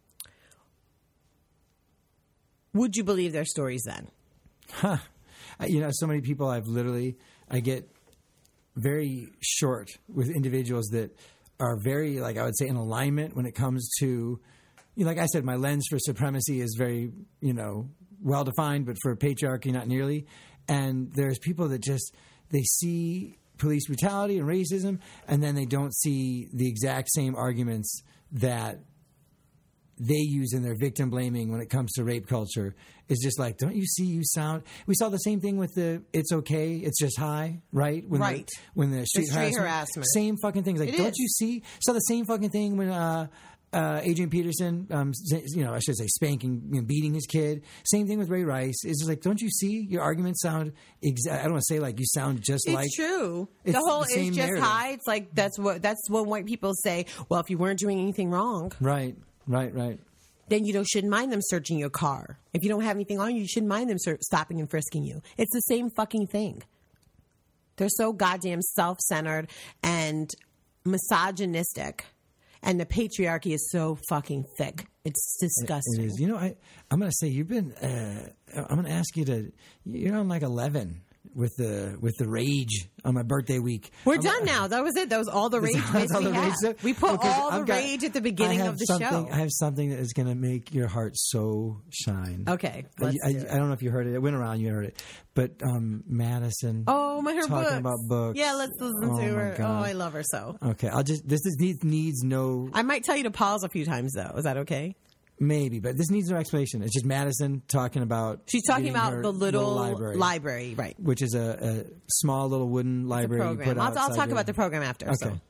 would you believe their stories then? Huh. So many people I get very short with individuals that are very, like I would say, in alignment when it comes to, like I said, my lens for supremacy is very, well defined, but for patriarchy, not nearly. And there's people that they see police brutality and racism, and then they don't see the exact same arguments that they use in their victim blaming when it comes to rape culture. It's just like, don't you see, we saw the same thing with the it's okay, it's just high, right? When the street harassment. Same fucking things. Like, don't you see? Saw the same fucking thing when Adrian Peterson, I should say spanking, beating his kid. Same thing with Ray Rice. It's just like, don't you see? Your arguments sound I don't want to say like you sound just like. It's true. It's the whole the same is just narrative. high. It's like that's what white people say. Well, if you weren't doing anything wrong, Right. then you shouldn't mind them searching your car. If you don't have anything on you, you shouldn't mind them stopping and frisking you. It's the same fucking thing. They're so goddamn self-centered and misogynistic. And the patriarchy is so fucking thick. It's disgusting. It is. I'm going to say you've been. I'm going to ask you to. You're on like 11 with the rage on my birthday week. We're done now. That was it. That was all the rage we had. We put all the rage at the beginning of the show. I have something that is going to make your heart so shine. Okay, I don't know if you heard it. It went around. You heard it, but Madison. Oh, her talking books. about books. Yeah, let's listen to her. God. Oh, I love her so. Okay, this needs no. I might tell you to pause a few times though. Is that okay? Maybe, but this needs no explanation. It's just Madison talking about. She's talking about the little library, right? Which is a small little wooden library. Program. I'll talk about the program after. Okay. So.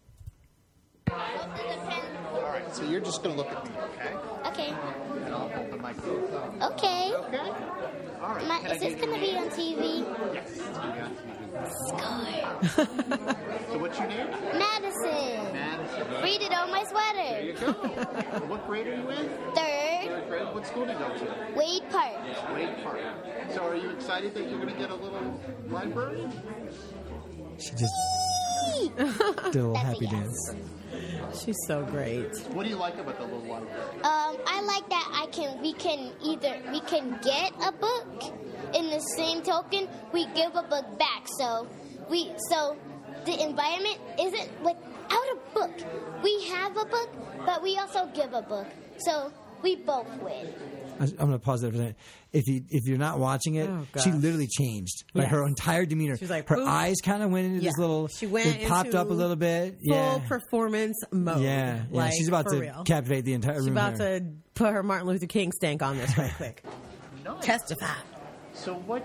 All right, so you're just going to look at me, okay? Okay. And I'll hold the microphone. Okay. Okay? All right. Is this going to be on TV? Yes, it's going to be on TV. Score. So what's your name? Madison. Madison. Read it on my There you sweater. go. What grade are you in? Third, Third grade. What school do you go to? Wade Park. Wade Park. So are you excited that you're going to get a little library? She just did a little That's a happy yes. dance. She's so great. What do you like about the little library? I like that we can get a book. In the same token, we give a book back. So the environment isn't without a book. We have a book, but we also give a book. So we both win. I'm going to pause there for a second. If you're not watching it, Oh, gosh. she literally changed. Like Yes. her entire demeanor. She was like, her boop. eyes kind of went into this little. She went it popped into up a little bit. Full Yeah. performance mode. Yeah. Like, She's about for to real. captivate the entire room. She's about here. to put her Martin Luther King stank on this right quick. Nice. Testify. So what,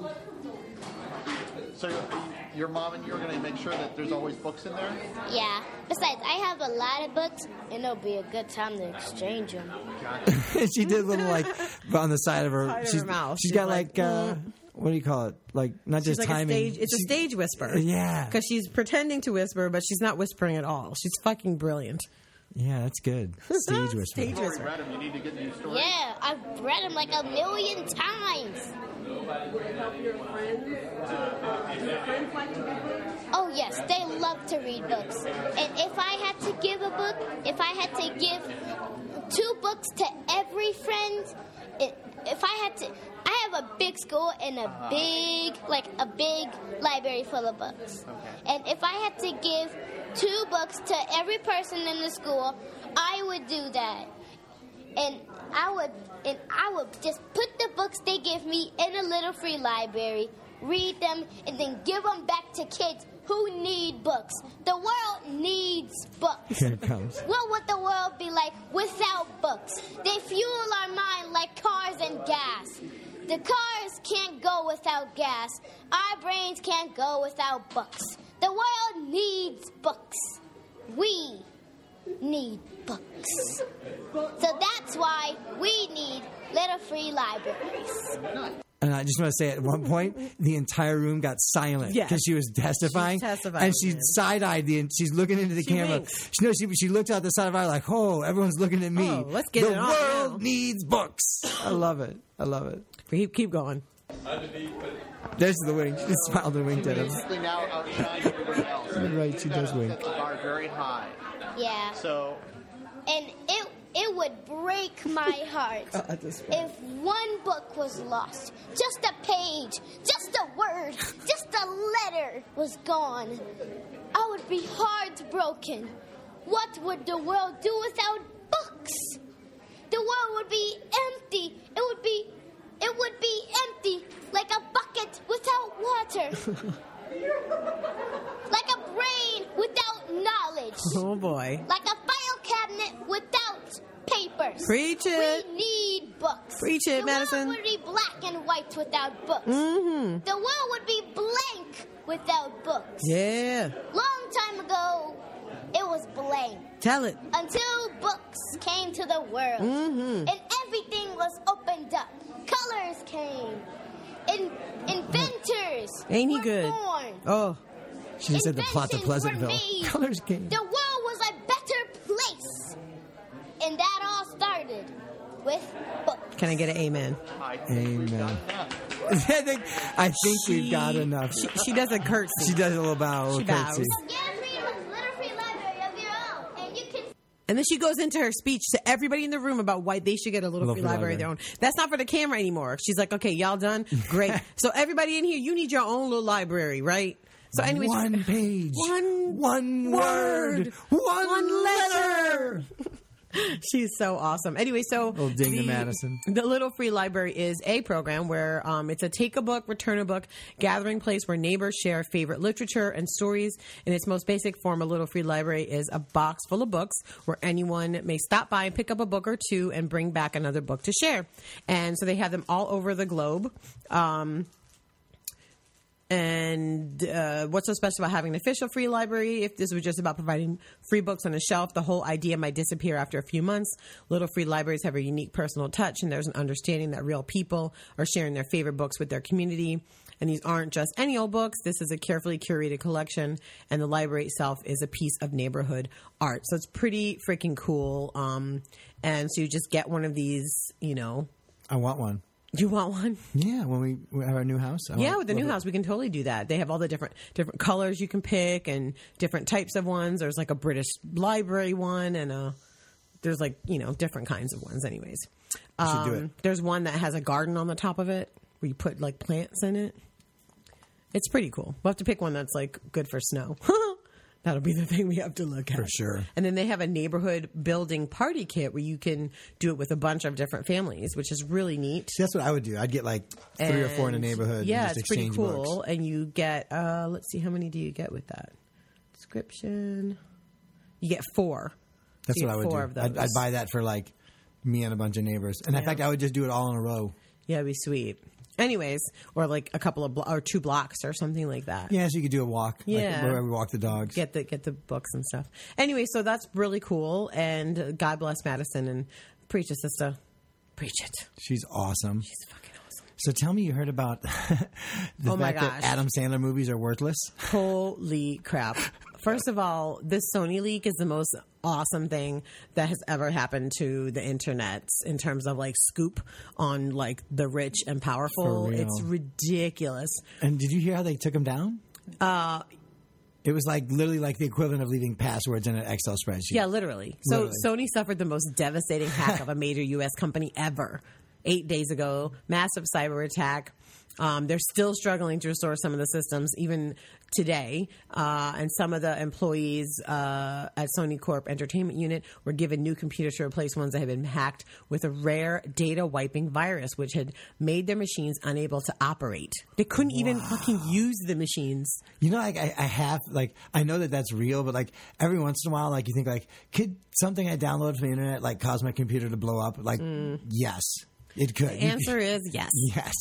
so your mom and you are going to make sure that there's always books in there? Yeah. Besides, I have a lot of books, and it'll be a good time to exchange them. She did a little like on the side of her. Side of she's her mouth. She's She's got like, what do you call it? Like not She's just like timing. it's a stage whisper. Yeah. Because she's pretending to whisper, but she's not whispering at all. She's fucking brilliant. Yeah, that's good. Stage whisperer. Stage You've already whisperer. read them. You need to get new stories. Yeah, I've read them like a million times. Oh yes, they love to read books. And if I had to give a book, if I had to give 2 books to every friend, if I had to, I have a big school and a big library full of books. And if I had to give 2 books to every person in the school, I would do that. And I would just put the books they give me in a little free library, read them, and then give them back to kids who need books. The world needs books. Here it comes. What would the world be like without books? They fuel our mind like cars and gas. The cars can't go without gas. Our brains can't go without books. The world needs books. We need books. So that's why we need little free libraries. And I just want to say, at one point, the entire room got silent Yes. because she was testifying. She's testifying, and she yeah. side-eyed she's looking into the camera. winks. She looked out the side of her eye like, oh, everyone's looking at me. Oh, let's get the it on world now. needs books. I love it. I love it. Keep going. There's the wink. She just smiled and winked at him. Basically now outshines everybody else. Right, she does wink. Set the bar very high. Yeah. So And it would break my heart if one book was lost. Just a page, just a word, just a letter was gone. I would be heartbroken. What would the world do without books? The world would be empty. It would be empty like a bucket without water. Like a brain without knowledge. Oh boy. Like a file cabinet without papers. Preach it. We need books. Preach it, the Madison. world would be black and white without books. Mm-hmm. The world would be blank without books. Yeah. Long time ago, it was blank. Tell it. Until books came to the world. Mm-hmm. And everything was opened up. Colors came. Inventors Ain't he were good? born. Oh. She just said the plot to Inventions were Pleasantville. made. Colors came. The world was a better place. And that all started with books. Can I get an amen? I think we've Amen. got enough. I think we've got enough. She does a curtsy. She does a little bow. A little She bows. curtsy. Get me a little free library of your own. And you can And then she goes into her speech to everybody in the room about why they should get a little free library of their own. That's not for the camera anymore. She's like, okay, y'all done? Great. So everybody in here, you need your own little library, right? So anyways, One page. One word. One letter. She's so awesome. Anyway, so Little ding to Madison. The Little Free Library is a program where it's a take a book, return a book gathering place where neighbors share favorite literature and stories. In its most basic form, a Little Free Library is a box full of books where anyone may stop by and pick up a book or two and bring back another book to share. And so they have them all over the globe. And what's so special about having an official free library? If this was just about providing free books on a shelf, the whole idea might disappear after a few months. Little free libraries have a unique personal touch, and there's an understanding that real people are sharing their favorite books with their community. And these aren't just any old books. This is a carefully curated collection, and the library itself is a piece of neighborhood art. So it's pretty freaking cool. And so you just get one of these, you know. I want one. You want one? Yeah, when we have our new house. Yeah, with the new house, we can totally do that. They have all the different colors you can pick and different types of ones. There's like a British Library one and there's like, you know, different kinds of ones anyways. Should do it. There's one that has a garden on the top of it where you put like plants in it. It's pretty cool. We'll have to pick one that's like good for snow. That'll be the thing we have to look at. For sure. And then they have a neighborhood building party kit where you can do it with a bunch of different families, which is really neat. See, that's what I would do. I'd get like 3 or 4 in a neighborhood. Yeah, and just it's pretty exchange cool. books. And you get, let's see, how many do you get with that? Description. You get 4. That's You what I get would 4 do. of those. I'd buy that for like me and a bunch of neighbors. And in fact, I would just do it all in a row. Yeah, it'd be sweet. Anyways, or like a couple of or 2 blocks or something like that. Yeah, so you could do a walk. Yeah. Like where we walk the dogs. Get the books and stuff. Anyway, so that's really cool. And God bless Madison and preach it, sister. Preach it. She's awesome. She's fucking awesome. So tell me you heard about the fact that Adam Sandler movies are worthless? Holy crap. First of all, this Sony leak is the most awesome thing that has ever happened to the internet in terms of like scoop on like the rich and powerful. It's ridiculous. And did you hear how they took him down? It was like literally like the equivalent of leaving passwords in an Excel spreadsheet. Yeah, literally. So Sony suffered the most devastating hack of a major U.S. company ever 8 days ago. Massive cyber attack. They're still struggling to restore some of the systems even today. And some of the employees at Sony Corp Entertainment Unit were given new computers to replace ones that had been hacked with a rare data wiping virus, which had made their machines unable to operate. They couldn't even fucking use the machines. You know, like I have, like, I know that that's real, but like every once in a while, like you think like, could something I download from the internet like cause my computer to blow up? Like, yes, it could. The answer is yes. Yes.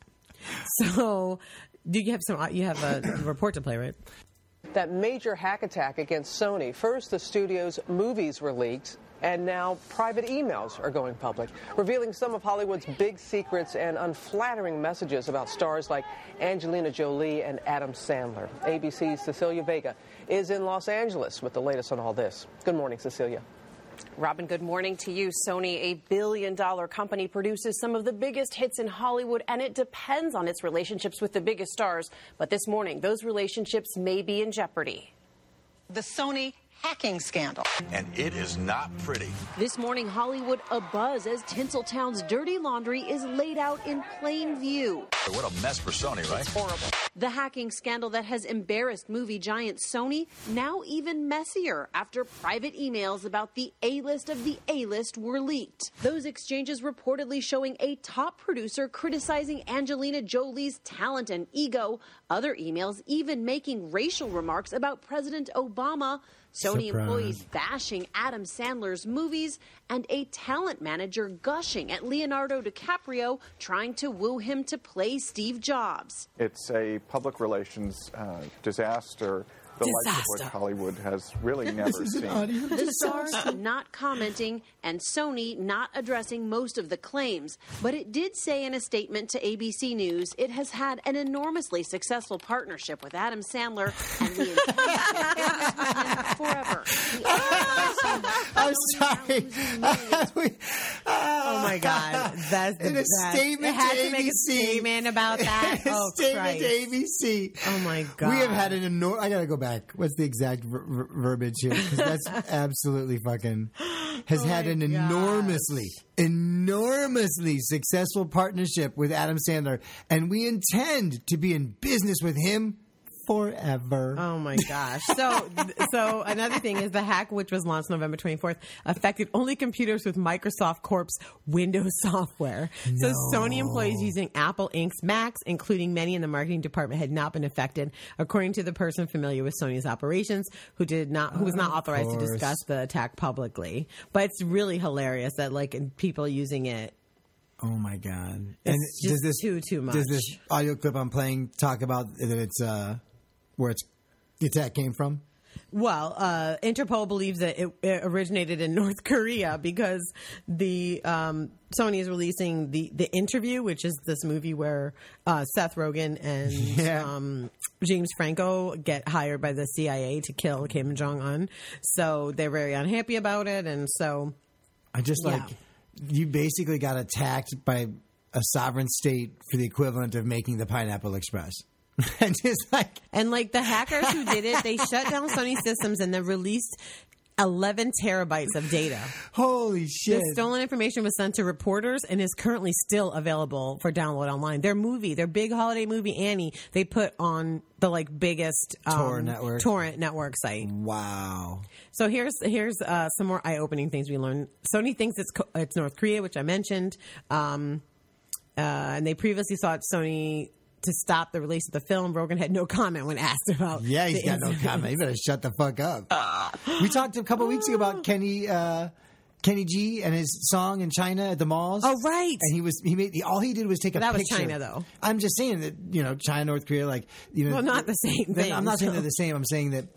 So, you have a report to play, right? That major hack attack against Sony. First, the studio's movies were leaked, and now private emails are going public, revealing some of Hollywood's big secrets and unflattering messages about stars like Angelina Jolie and Adam Sandler. ABC's Cecilia Vega is in Los Angeles with the latest on all this. Good morning, Cecilia. Robin, good morning to you. Sony, a billion-dollar company, produces some of the biggest hits in Hollywood, and it depends on its relationships with the biggest stars. But this morning, those relationships may be in jeopardy. The Sony hacking scandal. And it is not pretty. This morning, Hollywood abuzz as Tinseltown's dirty laundry is laid out in plain view. What a mess for Sony, right? It's horrible. The hacking scandal that has embarrassed movie giant Sony, now even messier after private emails about the A-list of the A-list were leaked. Those exchanges reportedly showing a top producer criticizing Angelina Jolie's talent and ego. Other emails even making racial remarks about President Obama. Sony employees bashing Adam Sandler's movies, and a talent manager gushing at Leonardo DiCaprio, trying to woo him to play Steve Jobs. It's a public relations disaster, the likes of what Hollywood has really never seen. The stars not commenting and Sony not addressing most of the claims. But it did say in a statement to ABC News it has had an enormously successful partnership with Adam Sandler and we intend to forever. I'm sorry. Oh my God. That's the best. Statement it had to to make a statement about that. Oh, statement Christ. to ABC. Oh my God. We have had an enormous. I gotta go back. What's the exact verbiage here? Because that's absolutely fucking. Has had an enormously successful partnership with Adam Sandler, and we intend to be in business with him forever. Oh my gosh. So another thing is the hack, which was launched November 24th, affected only computers with Microsoft Corp's Windows software. So Sony employees using Apple Inc.'s Macs, including many in the marketing department, had not been affected, according to the person familiar with Sony's operations, who was not authorized to discuss the attack publicly. But it's really hilarious that like people using it. Oh my God. It's and just too much. Does this audio clip I'm playing talk about that it's where the attack came from? Well, Interpol believes that it originated in North Korea because the Sony is releasing the Interview, which is this movie where Seth Rogen and James Franco get hired by the CIA to kill Kim Jong-un. So they're very unhappy about it, and so I just you basically got attacked by a sovereign state for the equivalent of making the Pineapple Express. And just like the hackers who did it, they shut down Sony systems and then released 11 terabytes of data. Holy shit. The stolen information was sent to reporters and is currently still available for download online. Their big holiday movie, Annie, they put on the biggest torrent network site. Wow. So here's some more eye-opening things we learned. Sony thinks it's North Korea, which I mentioned. And they previously sought Sony to stop the release of the film. Rogen had no comment when asked about. Yeah, he's got no comment. You better shut the fuck up. We talked a couple weeks ago about Kenny G and his song in China at the malls. Oh, right. And all he did was take a picture. That was China, though. I'm just saying that China, North Korea, well, not the same thing. I'm not saying they're the same. I'm saying that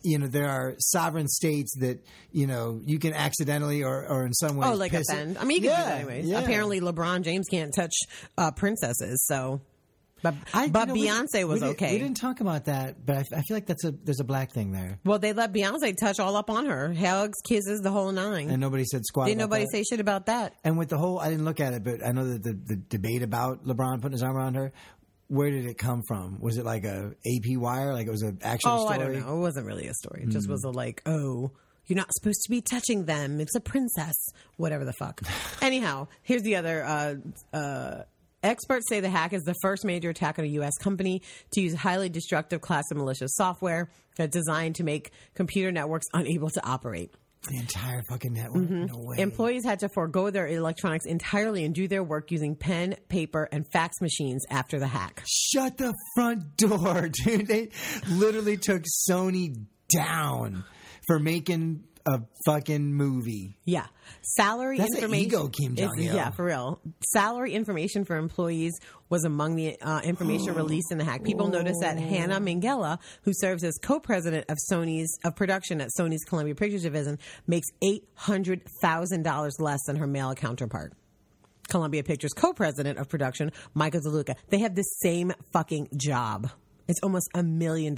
there are sovereign states that, you can accidentally or in some ways like offend. I mean, you can do that anyways. Yeah. Apparently, LeBron James can't touch princesses, so. But Beyonce was okay. We didn't talk about that, but I feel like there's a black thing there. Well, they let Beyonce touch all up on her. Hugs, kisses, the whole nine. And nobody said squat Didn't about nobody that. say shit about that. And with the whole, I didn't look at it, but I know that the debate about LeBron putting his arm around her, where did it come from? Was it like a AP wire? Like it was an actual story? I don't know. It wasn't really a story. It just was you're not supposed to be touching them. It's a princess. Whatever the fuck. Anyhow, here's the other... Experts say the hack is the first major attack on a U.S. company to use highly destructive class of malicious software that's designed to make computer networks unable to operate. The entire fucking network? Mm-hmm. No way. Employees had to forego their electronics entirely and do their work using pen, paper, and fax machines after the hack. Shut the front door, dude. They literally took Sony down for making a fucking movie. Yeah. Salary That's information. Ego, Kim Jong-il. Yeah, for real. Salary information for employees was among the information released in the hack. People noticed that Hannah Minghella, who serves as co-president of production at Sony's Columbia Pictures division, makes $800,000 less than her male counterpart. Columbia Pictures co-president of production, Michael DeLuca. They have the same fucking job. It's almost $1 million.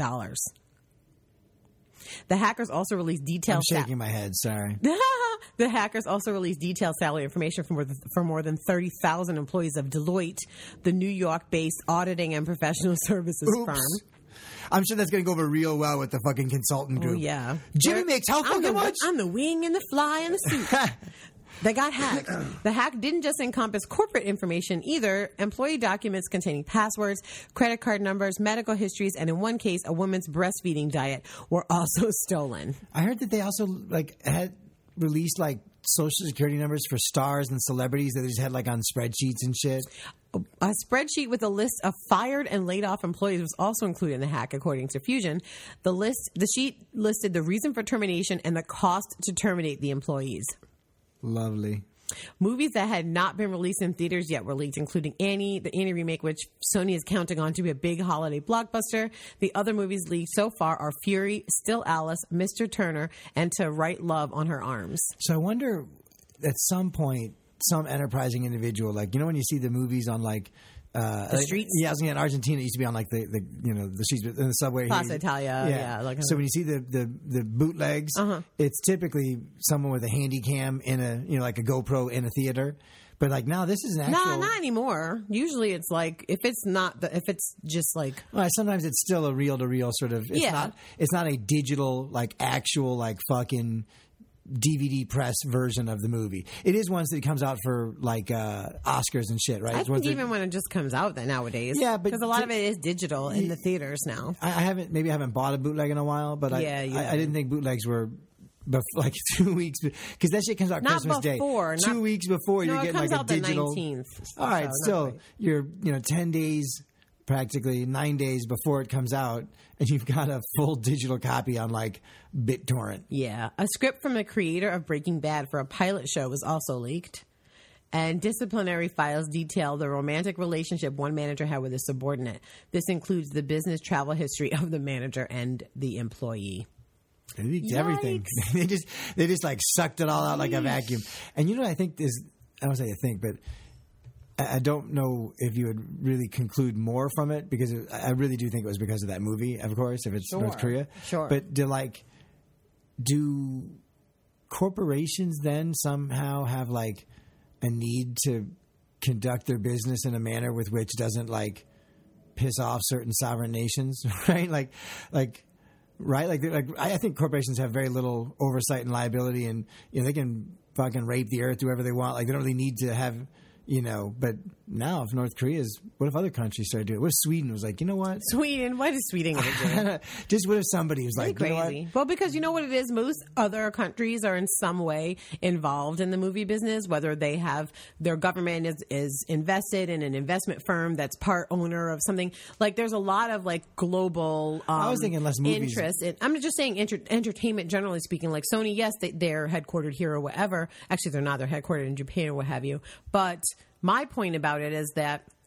The hackers also released detailed... I'm shaking my head, sorry. The hackers also released detailed salary information for more than 30,000 employees of Deloitte, the New York-based auditing and professional services firm. I'm sure that's going to go over real well with the fucking consultant group. Oh, yeah. Jimmy makes how fucking much? I'm the wing and the fly and the suit. They got hacked. The hack didn't just encompass corporate information either. Employee documents containing passwords, credit card numbers, medical histories, and in one case, a woman's breastfeeding diet were also stolen. I heard that they also had released social security numbers for stars and celebrities that they just had on spreadsheets and shit. A spreadsheet with a list of fired and laid off employees was also included in the hack, according to Fusion. The sheet listed the reason for termination and the cost to terminate the employees. Lovely. Movies that had not been released in theaters yet were leaked, including Annie, the Annie remake, which Sony is counting on to be a big holiday blockbuster. The other movies leaked so far are Fury, Still Alice, Mr. Turner, and To Write Love on Her Arms. So I wonder, at some point, some enterprising individual, when you see the movies on the streets? Yeah, I was in Argentina. It used to be on the streets in the subway. Plaza Italia. Yeah. So when you see the bootlegs, it's typically someone with a handy cam in a like a GoPro in a theater. But now this is an actual. No, not anymore. Usually it's if it's just Well, sometimes it's still a reel to reel sort of. It's not a digital actual fucking DVD press version of the movie. It is once that it comes out for Oscars and shit, right? I think even when it just comes out nowadays. Yeah, but because a lot of it is digital in the theaters now. I haven't bought a bootleg in a while, but I didn't think bootlegs were 2 weeks because that shit comes out not Christmas before, Day. 2 weeks before you're getting it comes out a digital. The 19th. All right, still you're 10 days. Practically 9 days before it comes out, and you've got a full digital copy on BitTorrent. Yeah. A script from the creator of Breaking Bad for a pilot show was also leaked. And disciplinary files detail the romantic relationship one manager had with a subordinate. This includes the business travel history of the manager and the employee. They leaked everything. They just sucked it all out like a vacuum. And I think I don't say I think, but I don't know if you would really conclude more from it because I really do think it was because of that movie, of course, if it's North Korea. Sure. But do corporations then somehow have a need to conduct their business in a manner with which doesn't piss off certain sovereign nations, right? I think corporations have very little oversight and liability, and they can fucking rape the earth whoever they want. They don't really need to have. But now if North Korea's, what if other countries started doing it? What if Sweden was you know what? Sweden? What is Sweden going to do? Just what if somebody was crazy? You know what? Well, because you know what it is? Most other countries are in some way involved in the movie business, whether they have their government is invested in an investment firm that's part owner of something. There's a lot of global I was thinking less movies. interest. I'm just saying entertainment, generally speaking. Sony, yes, they're headquartered here or whatever. Actually, they're not. They're headquartered in Japan or what have you. But my point about it is that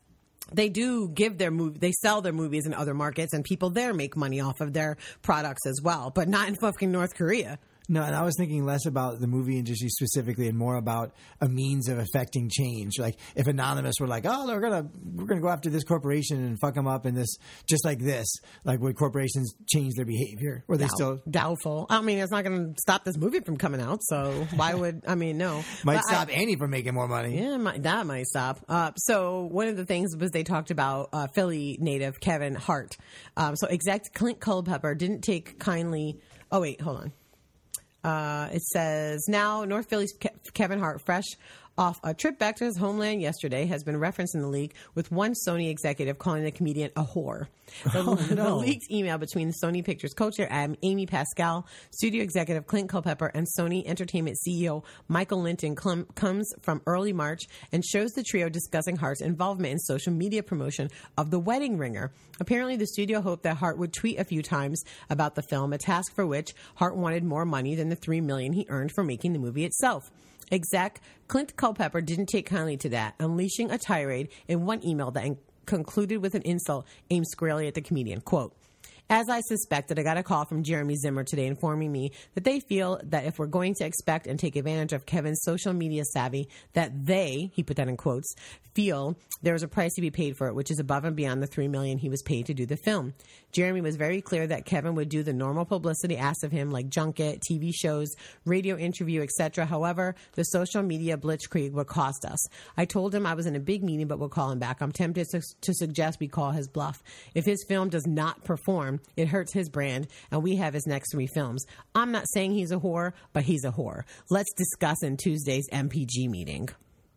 they do give they sell their movies in other markets, and people there make money off of their products as well, but not in fucking North Korea. No, and I was thinking less about the movie industry specifically and more about a means of affecting change. Like if Anonymous were like, oh, we're gonna go after this corporation and fuck them up in this, just like this, like would corporations change their behavior? Or they still doubtful? I mean, it's not going to stop this movie from coming out. So why would no? Might stop Annie from making more money. Yeah, that might stop. So one of the things was they talked about Philly native Kevin Hart. So exec Clint Culpepper didn't take kindly. Oh wait, hold on. It says, now North Philly's Kevin Hart, fresh off a trip back to his homeland yesterday, has been referenced in the leak, with one Sony executive calling the comedian a whore. The leaked email between Sony Pictures co-chair Amy Pascal, studio executive Clint Culpepper, and Sony Entertainment CEO Michael Linton comes from early March and shows the trio discussing Hart's involvement in social media promotion of The Wedding Ringer. Apparently, the studio hoped that Hart would tweet a few times about the film, a task for which Hart wanted more money than the $3 million he earned for making the movie itself. Exec Clint Culpepper didn't take kindly to that, unleashing a tirade in one email that concluded with an insult aimed squarely at the comedian. Quote, as I suspected, I got a call from Jeremy Zimmer today informing me that they feel that if we're going to expect and take advantage of Kevin's social media savvy, that they, he put that in quotes, feel there's a price to be paid for it, which is above and beyond the $3 million he was paid to do the film. Jeremy was very clear that Kevin would do the normal publicity asked of him, like junket, TV shows, radio interview, etc. However, the social media blitzkrieg would cost us. I told him I was in a big meeting, but we'll call him back. I'm tempted to suggest we call his bluff. If his film does not perform, it hurts his brand, and we have his next 3 films. I'm not saying he's a whore, but he's a whore. Let's discuss in Tuesday's MPG meeting.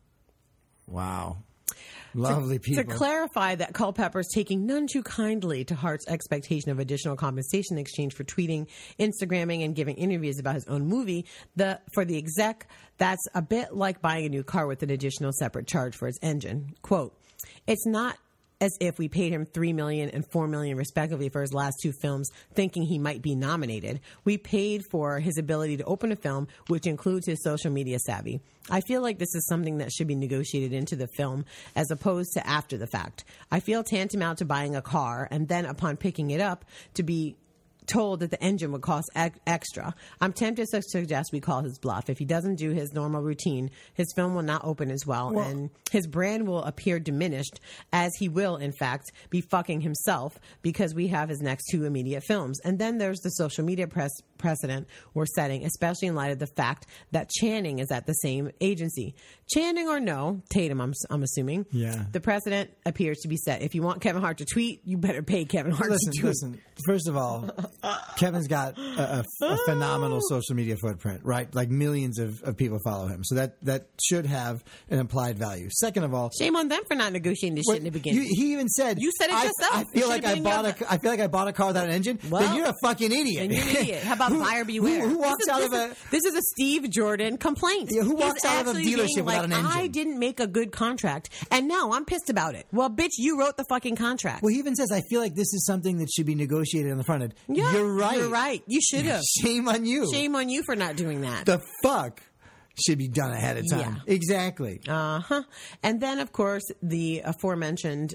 Wow. Lovely people. To clarify that Culpepper's taking none too kindly to Hart's expectation of additional compensation in exchange for tweeting, Instagramming, and giving interviews about his own movie, for the exec, that's a bit like buying a new car with an additional separate charge for its engine. Quote, it's not as if we paid him $3 million and $4 million respectively for his last 2 films, thinking he might be nominated. We paid for his ability to open a film, which includes his social media savvy. I feel like this is something that should be negotiated into the film as opposed to after the fact. I feel tantamount to buying a car and then upon picking it up to be told that the engine would cost extra. I'm tempted to suggest we call his bluff. If he doesn't do his normal routine, his film will not open as well, and his brand will appear diminished, as he will, in fact, be fucking himself because we have his next 2 immediate films. And then there's the social media precedent we're setting, especially in light of the fact that Channing is at the same agency. Channing or no, Tatum, I'm assuming. Yeah. The precedent appears to be set. If you want Kevin Hart to tweet, you better pay Kevin Hart to tweet. Listen, first of all, Kevin's got a phenomenal social media footprint, right? Like millions of people follow him. So that should have an implied value. Second of all, shame on them for not negotiating this shit in the beginning. He even said, you said it yourself. I feel like I bought a car without an engine. Well, then you're a fucking idiot. Then you're an idiot. How about buyer beware? Who walks out of a... This is a Steve Jordan complaint. Yeah, who walks out of a dealership without an engine? I didn't make a good contract, and now I'm pissed about it. Well, bitch, you wrote the fucking contract. Well, he even says, I feel like this is something that should be negotiated on the front end. Yeah, you're right. You're right. You should have. Shame on you. Shame on you for not doing that. The fuck should be done ahead of time. Yeah. Exactly. Uh-huh. And then, of course, the aforementioned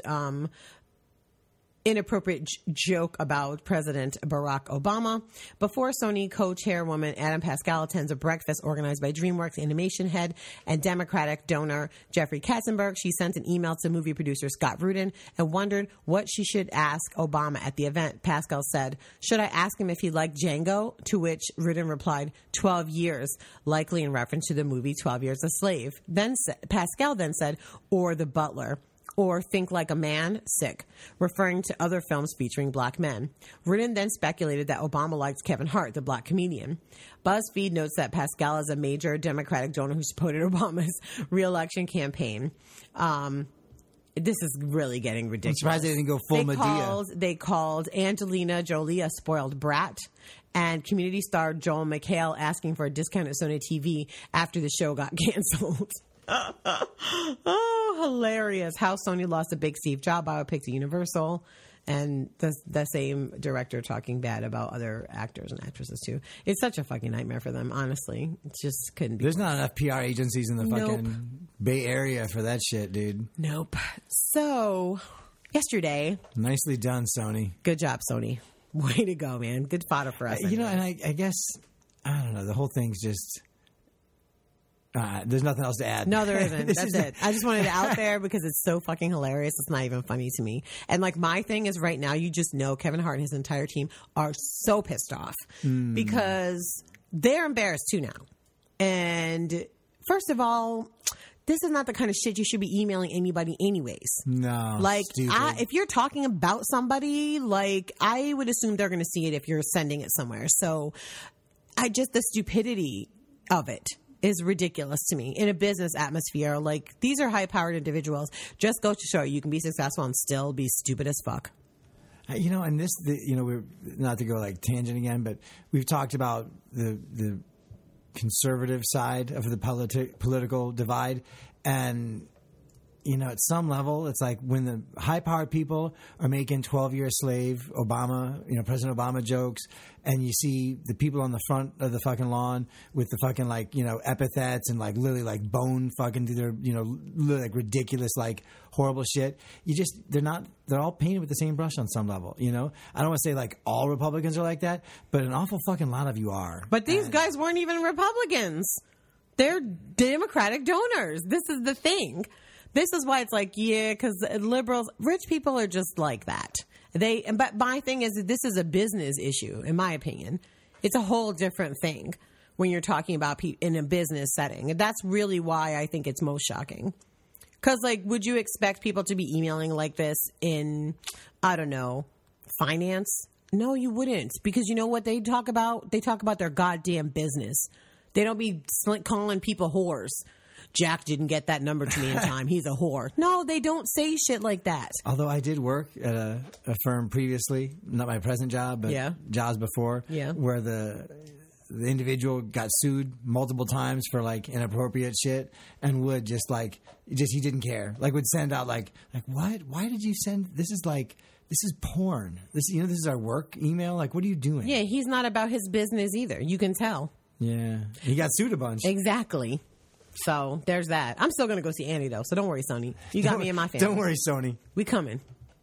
inappropriate joke about President Barack Obama. Before Sony co-chairwoman Adam Pascal attends a breakfast organized by DreamWorks animation head and Democratic donor Jeffrey Katzenberg, she sent an email to movie producer Scott Rudin and wondered what she should ask Obama at the event. Pascal said, should I ask him if he liked Django? To which Rudin replied, 12 years, likely in reference to the movie 12 Years a Slave. Then Pascal then said, or The Butler. Or Think Like a Man, sick, referring to other films featuring black men. Rudin then speculated that Obama liked Kevin Hart, the black comedian. BuzzFeed notes that Pascal is a major Democratic donor who supported Obama's re-election campaign. This is really getting ridiculous. I'm surprised they didn't go full Medea. They called Angelina Jolie a spoiled brat, and Community star Joel McHale asking for a discount at Sony TV after the show got canceled. Oh, hilarious. How Sony lost a big Steve Jobs biopic to Universal. And the same director talking bad about other actors and actresses, too. It's such a fucking nightmare for them, honestly. It just couldn't be. There's not enough PR agencies in the fucking Bay Area for that shit, dude. Nope. So, yesterday. Nicely done, Sony. Good job, Sony. Way to go, man. Good fodder for us. You know, and I guess, I don't know, the whole thing's just... there's nothing else to add. No, there isn't. That's it. I just wanted it out there because it's so fucking hilarious. It's not even funny to me. And like my thing is right now, you just know Kevin Hart and his entire team are so pissed off because they're embarrassed too now. And first of all, this is not the kind of shit you should be emailing anybody anyways. No. Like, if you're talking about somebody, like, I would assume they're going to see it if you're sending it somewhere. So the stupidity of it is ridiculous to me in a business atmosphere. Like, these are high-powered individuals. Just go to show you can be successful and still be stupid as fuck. You know, and we're not to go like tangent again, but we've talked about the conservative side of the political divide, and you know, at some level, it's like when the high-powered people are making 12-year slave Obama, President Obama jokes, and you see the people on the front of the fucking lawn with the fucking epithets and like literally like bone fucking through their literally like ridiculous like horrible shit. They're all painted with the same brush on some level. I don't want to say like all Republicans are like that, but an awful fucking lot of you are. But these guys weren't even Republicans. They're Democratic donors. This is the thing. This is why it's like, yeah, because liberals, rich people are just like that. But my thing is that this is a business issue, in my opinion. It's a whole different thing when you're talking about in a business setting. And that's really why I think it's most shocking. Because, like, would you expect people to be emailing like this in, I don't know, finance? No, you wouldn't. Because you know what they talk about? They talk about their goddamn business. They don't be calling people whores. Jack didn't get that number to me in time. He's a whore. No, they don't say shit like that. Although I did work at a firm previously, not my present job, but jobs before, where the individual got sued multiple times for like inappropriate shit, and would he didn't care. Like would send out like what? Why did you send? This is porn. This is our work email. Like, what are you doing? Yeah, he's not about his business either. You can tell. Yeah, he got sued a bunch. Exactly. So there's that. I'm still going to go see Annie, though. So don't worry, Sony. You got me and my family. Don't worry, Sony. We coming.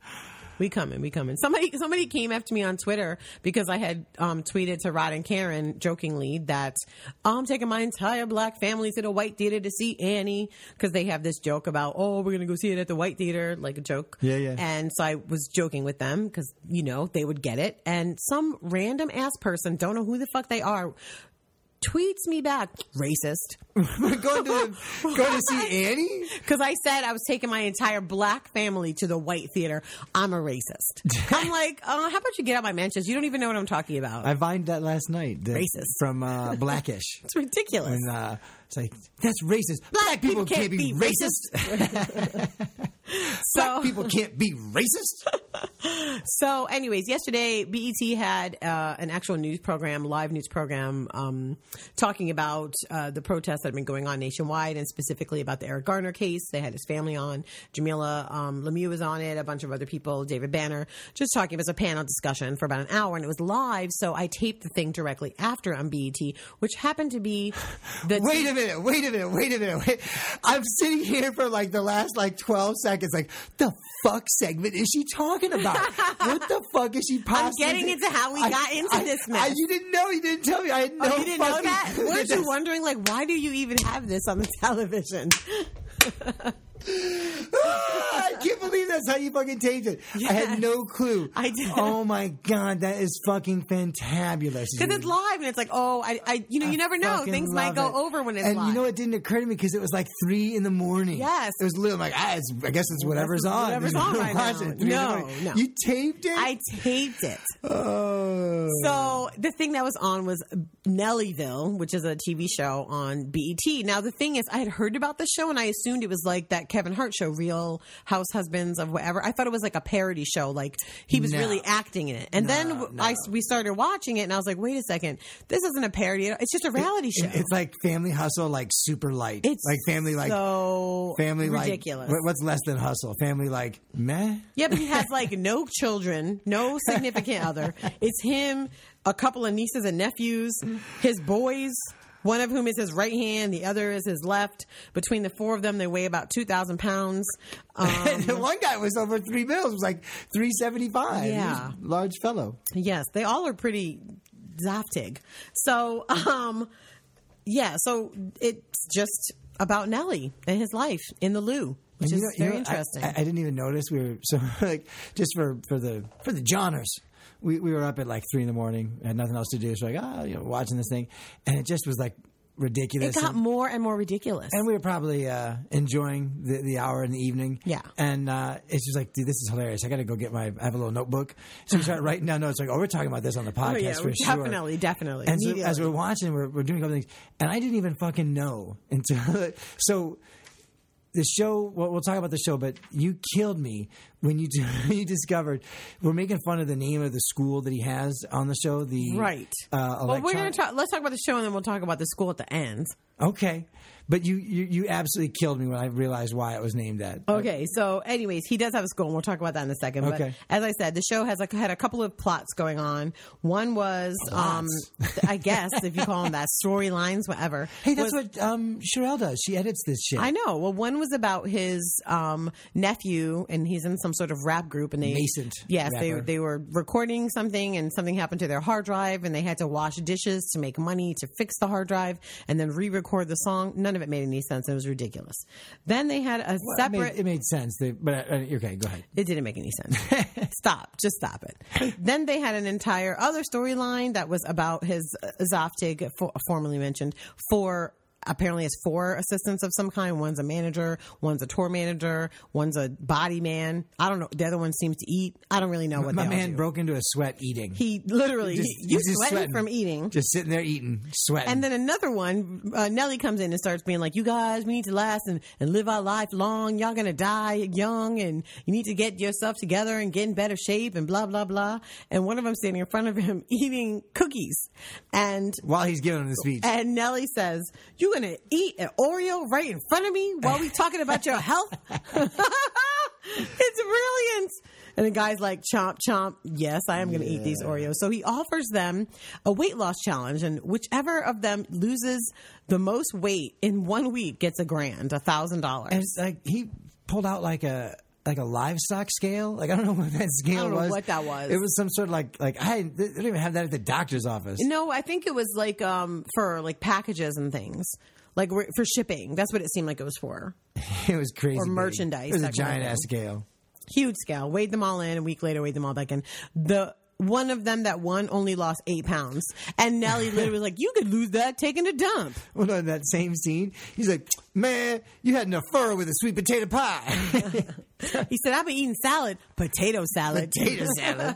Somebody came after me on Twitter because I had tweeted to Rod and Karen jokingly that I'm taking my entire black family to the White Theater to see Annie, because they have this joke about, we're going to go see it at the White Theater, like a joke. Yeah. And so I was joking with them because, they would get it. And some random ass person, don't know who the fuck they are, tweets me back, racist. Going to see Annie? Because I said I was taking my entire black family to the White Theater. I'm a racist. I'm like, how about you get out my mentions? You don't even know what I'm talking about. I vined that last night. Racist. From Blackish. It's ridiculous. And it's like, that's racist. Black people can't be racist. Black people can't be racist. So anyways, yesterday BET had an actual live news program, talking about the protests that have been going on nationwide, and specifically about the Eric Garner case. They had his family on. Jamila Lemieux was on it, a bunch of other people, David Banner, just talking. It was a panel discussion for about an hour, and it was live, so I taped the thing directly after on BET, which happened to be the... Wait a minute. I'm sitting here for like the last 12 seconds, like, the fuck segment is she talking about? What the fuck is she possibly... I'm getting into how we got into this mess. You didn't know. You didn't tell me. I had no you didn't know that? Weren't you wondering, why do you even have this on the television? I can't believe that's how you fucking taped it. Yeah. I had no clue. I did. Oh my God, that is fucking fantabulous. Because it's live, and it's like, you never know. Things might go over when it's live. And you know, it didn't occur to me because it was like 3 a.m. Yes. It was literally like, I guess it's whatever's on. Whatever's on right now. No. You taped it? I taped it. Oh. So the thing that was on was Nellyville, which is a TV show on BET. Now, the thing is, I had heard about the show, and I assumed it was like that Kevin Hart show, Real Housewives husbands of whatever. I thought it was like a parody show. Like he was really acting in it. And then we started watching it and I was like, wait a second. This isn't a parody. It's just a reality show. It's like Family Hustle, like super light. It's like family, like so family, ridiculous. Like what's less than Hustle? Family, like meh. Yeah, but he has like no children, no significant other. It's him, a couple of nieces and nephews, his boys. One of whom is his right hand, the other is his left. Between the four of them, they weigh about 2,000 pounds. The one guy was over 3 bills. It was like 375. Yeah, large fellow. Yes, they all are pretty zaftig. So, so it's just about Nelly and his life in the loo, which is very interesting. I didn't even notice we were so like just for the Johners. We were up at like 3 a.m, had nothing else to do, so watching this thing, and it just was like ridiculous. It got more and more ridiculous, and we were probably enjoying the hour in the evening. Yeah, and it's just like, dude, this is hilarious. I got to go get I have a little notebook, so we start writing down notes. Like, we're talking about this on the podcast for sure. Definitely. And so, as we're watching, we're doing other things, and I didn't even fucking know until so. The show, well, we'll talk about the show, but you killed me when you discovered we're making fun of the name of the school that he has on the show. Right. Well, we're going to let's talk about the show and then we'll talk about the school at the end. Okay. But you absolutely killed me when I realized why it was named that. Okay, so anyways, he does have a school, and we'll talk about that in a second. Okay. But as I said, the show had a couple of plots going on. One was, I guess, if you call them that, storylines, whatever. Hey, that's what Sherelle does. She edits this shit. I know. Well, one was about his nephew, and he's in some sort of rap group. And Nascent. Yes, rapper. they were recording something, and something happened to their hard drive, and they had to wash dishes to make money to fix the hard drive, and then re-record the song. None of it made any sense. It was ridiculous. Then they had a separate... It made sense. But okay, go ahead. It didn't make any sense. Just stop it. Then they had an entire other storyline that was about his Zaftig, formerly mentioned, apparently has 4 assistants of some kind. One's a manager, one's a tour manager, one's a body man. I don't know. The other one seems to eat. I don't really know what my they all man do. broke into a sweat eating. He literally, he's sweating from eating. Just sitting there eating, sweating. And then another one, Nelly comes in and starts being like, you guys, we need to last and live our life long. Y'all gonna die young and you need to get yourself together and get in better shape and blah, blah, blah. And one of them standing in front of him eating cookies. And while he's giving him the speech. And Nelly says, you gonna eat an Oreo right in front of me while we talking about your health? It's brilliant. And the guy's like, chomp, chomp. Yes, I am going to eat these Oreos. So he offers them a weight loss challenge, and whichever of them loses the most weight in 1 week gets $1,000, $1,000. And it's like he pulled out like a livestock scale. Like, I don't know what that scale was. I don't know what that was. It was some sort of they don't even have that at the doctor's office. No, I think it was like for like packages and things. Like for shipping. That's what it seemed like it was for. It was crazy. Or merchandise. It was a giant ass scale. Huge scale. Weighed them all in. A week later, weighed them all back in. One of them that won only lost 8 pounds. And Nelly literally was like, you could lose that taking a dump. Well, no, in that same scene, he's like, man, you had enough fur with a sweet potato pie. He said, I've been eating salad. Potato salad. Potato salad.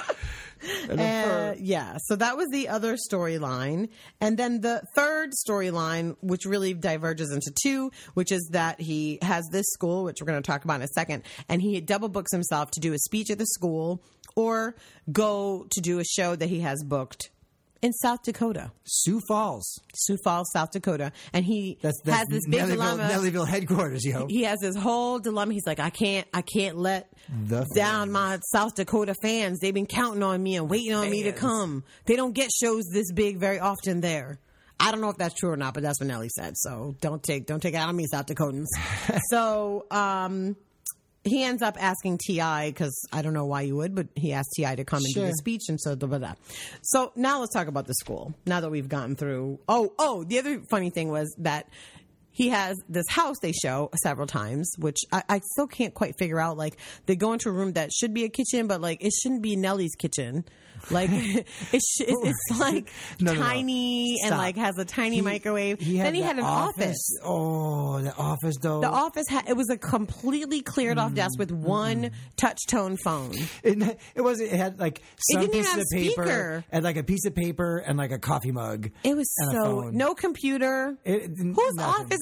Yeah, so that was the other storyline. And then the third storyline, which really diverges into 2, which is that he has this school, which we're going to talk about in a second, and he double books himself to do a speech at the school or go to do a show that he has booked in South Dakota. Sioux Falls, South Dakota. And he has this big dilemma. Nellyville headquarters, yo. He has this whole dilemma. He's like, I can't let down my South Dakota fans. They've been counting on me and waiting on me to come. They don't get shows this big very often there. I don't know if that's true or not, but that's what Nelly said. So don't take it out on me, South Dakotans. So, he ends up asking T.I., because I don't know why you would, but he asked T.I. to come and do the speech, and so blah, blah, blah. So now let's talk about the school, now that we've gotten through. The other funny thing was that he has this house they show several times, which I still can't quite figure out. Like, they go into a room that should be a kitchen, but, like, it shouldn't be Nelly's kitchen. Like, it's like tiny and, like, has a tiny microwave. Then he had an office. Oh, the office, though. The office, it was a completely cleared off desk with one touch-tone phone. It had, like, some piece of paper. And, like, a piece of paper and, like, a coffee mug. It was no computer. Whose office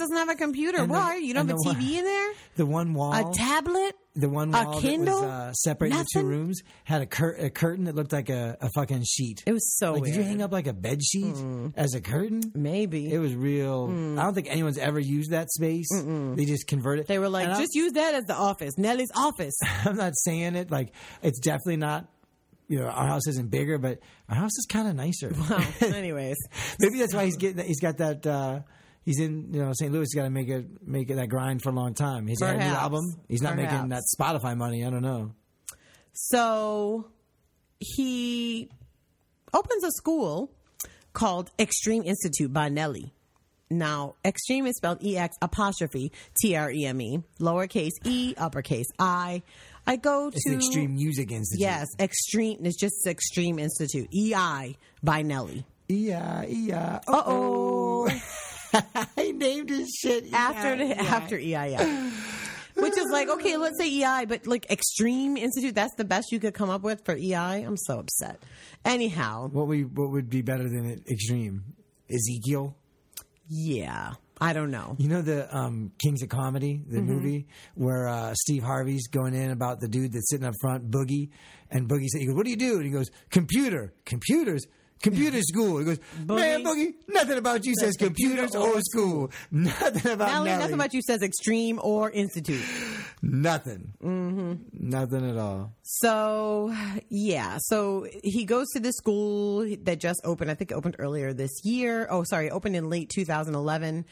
doesn't have a computer. And Why? You don't have a and TV in there? The one wall. A tablet? The one wall A Kindle? that was separating the two rooms had a curtain that looked like a fucking sheet. It was so like, weird. Did you hang up like a bed sheet as a curtain? Maybe. It was real. I don't think anyone's ever used that space. They just converted. They were like, and just use that as the office. Nellie's office. I'm not saying it. Like, it's definitely not, our house isn't bigger, but our house is kind of nicer. Well, anyways. Maybe that's why he's got that, he's in, St. Louis. He's got to make it that grind for a long time. He's got a new album. He's not making that Spotify money. I don't know. So he opens a school called Extreme Institute by Nelly. Now, extreme is spelled EX''TREME, lowercase e, uppercase I. I go to... It's the Extreme Music Institute. Yes, Extreme. It's just Extreme Institute. EI by Nelly. EI. Uh-oh. He named his shit EI. After EI, yeah. Which is like, okay, let's say EI, but like Extreme Institute, that's the best you could come up with for EI? I'm so upset. Anyhow. What would be better than it? Extreme? Ezekiel? Yeah. I don't know. You know the Kings of Comedy, the movie, where Steve Harvey's going in about the dude that's sitting up front, Boogie, and Boogie said, he goes, "What do you do?" And he goes, Computer school. He goes, "Man, Boogie, nothing about you says computers or school. Nothing about Nelly. Nothing about you says Extreme or Institute. Nothing. Nothing at all." So, yeah. So he goes to this school that just opened. I think it opened earlier this year. Oh, sorry. It opened in late 2011.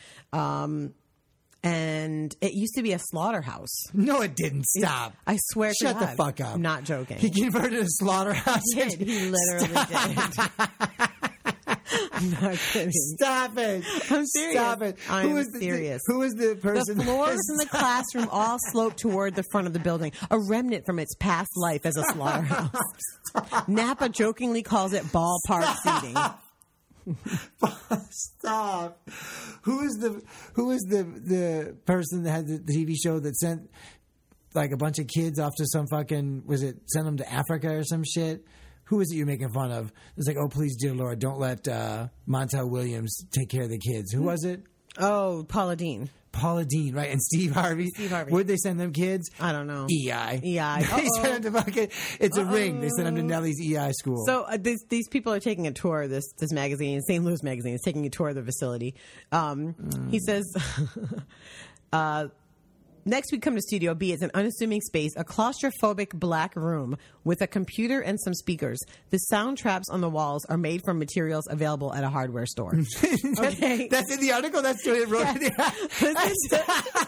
And it used to be a slaughterhouse. No, it didn't. Stop. I swear to God. Shut the fuck up. I'm not joking. He converted a slaughterhouse. He literally did. I'm not kidding. Stop it. I'm serious. Stop it. I'm serious. Who is the person? The floors in the classroom all slope toward the front of the building, a remnant from its past life as a slaughterhouse. Napa jokingly calls it ballpark seating. Stop. Who is the person that had the TV show that sent like a bunch of kids off to some fucking, send them to Africa or some shit? Who is it you're making fun of? It's like, "Oh, please, dear Lord, don't let Montel Williams take care of the kids." Who was it? Oh, Paula Deen. Paula Deen, right? And Steve Harvey. Where'd they send them kids? I don't know. EI. They sent them to fucking, it's a ring. They sent them to Nelly's EI school. So these people are taking a tour of this magazine, St. Louis Magazine is taking a tour of the facility. He says... Next, we come to Studio B. It's an unassuming space, a claustrophobic black room with a computer and some speakers. The sound traps on the walls are made from materials available at a hardware store. Okay. That's in the article? That's what it wrote in the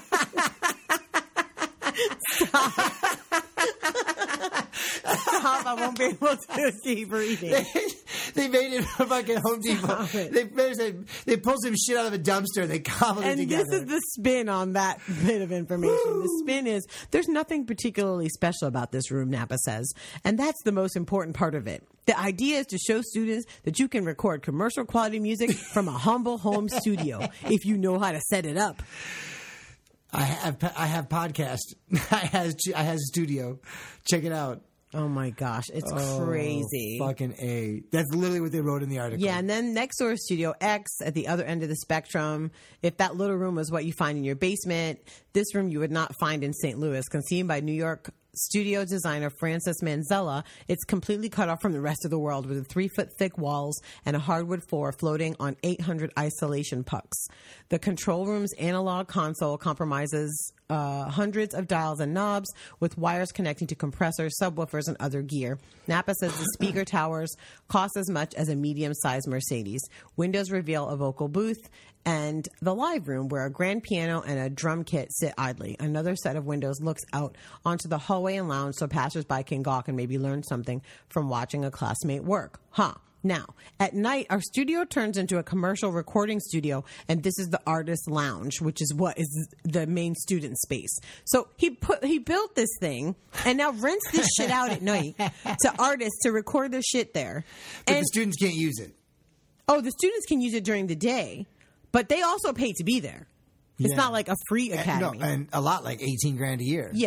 Stop. I won't be able to keep reading. They made it a fucking Home Depot. They pulled some shit out of a dumpster. They cobbled it together. And this is the spin on that bit of information. Woo! The spin is, there's nothing particularly special about this room, Napa says. And that's the most important part of it. The idea is to show students that you can record commercial quality music from a humble home studio if you know how to set it up. I have podcast. I have studio. Check it out. Oh my gosh, it's crazy. Fucking A. That's literally what they wrote in the article. Yeah, and then next door is Studio X at the other end of the spectrum. If that little room was what you find in your basement, this room you would not find in St. Louis. Conceived by New York studio designer Francis Manzella, it's completely cut off from the rest of the world with 3-foot thick walls and a hardwood floor floating on 800 isolation pucks. The control room's analog console compromises hundreds of dials and knobs with wires connecting to compressors, subwoofers, and other gear. Napa says the speaker towers cost as much as a medium-sized Mercedes. Windows reveal a vocal booth and the live room where a grand piano and a drum kit sit idly. Another set of windows looks out onto the hallway and lounge so passersby can gawk and maybe learn something from watching a classmate work. Now, at night, our studio turns into a commercial recording studio, and this is the artist lounge, which is what is the main student space. So he built this thing and now rents this shit out at night to artists to record their shit there. But the students can't use it. Oh, the students can use it during the day, but they also pay to be there. It's not like a free academy. No, and a lot, like $18,000 a year. Yeah.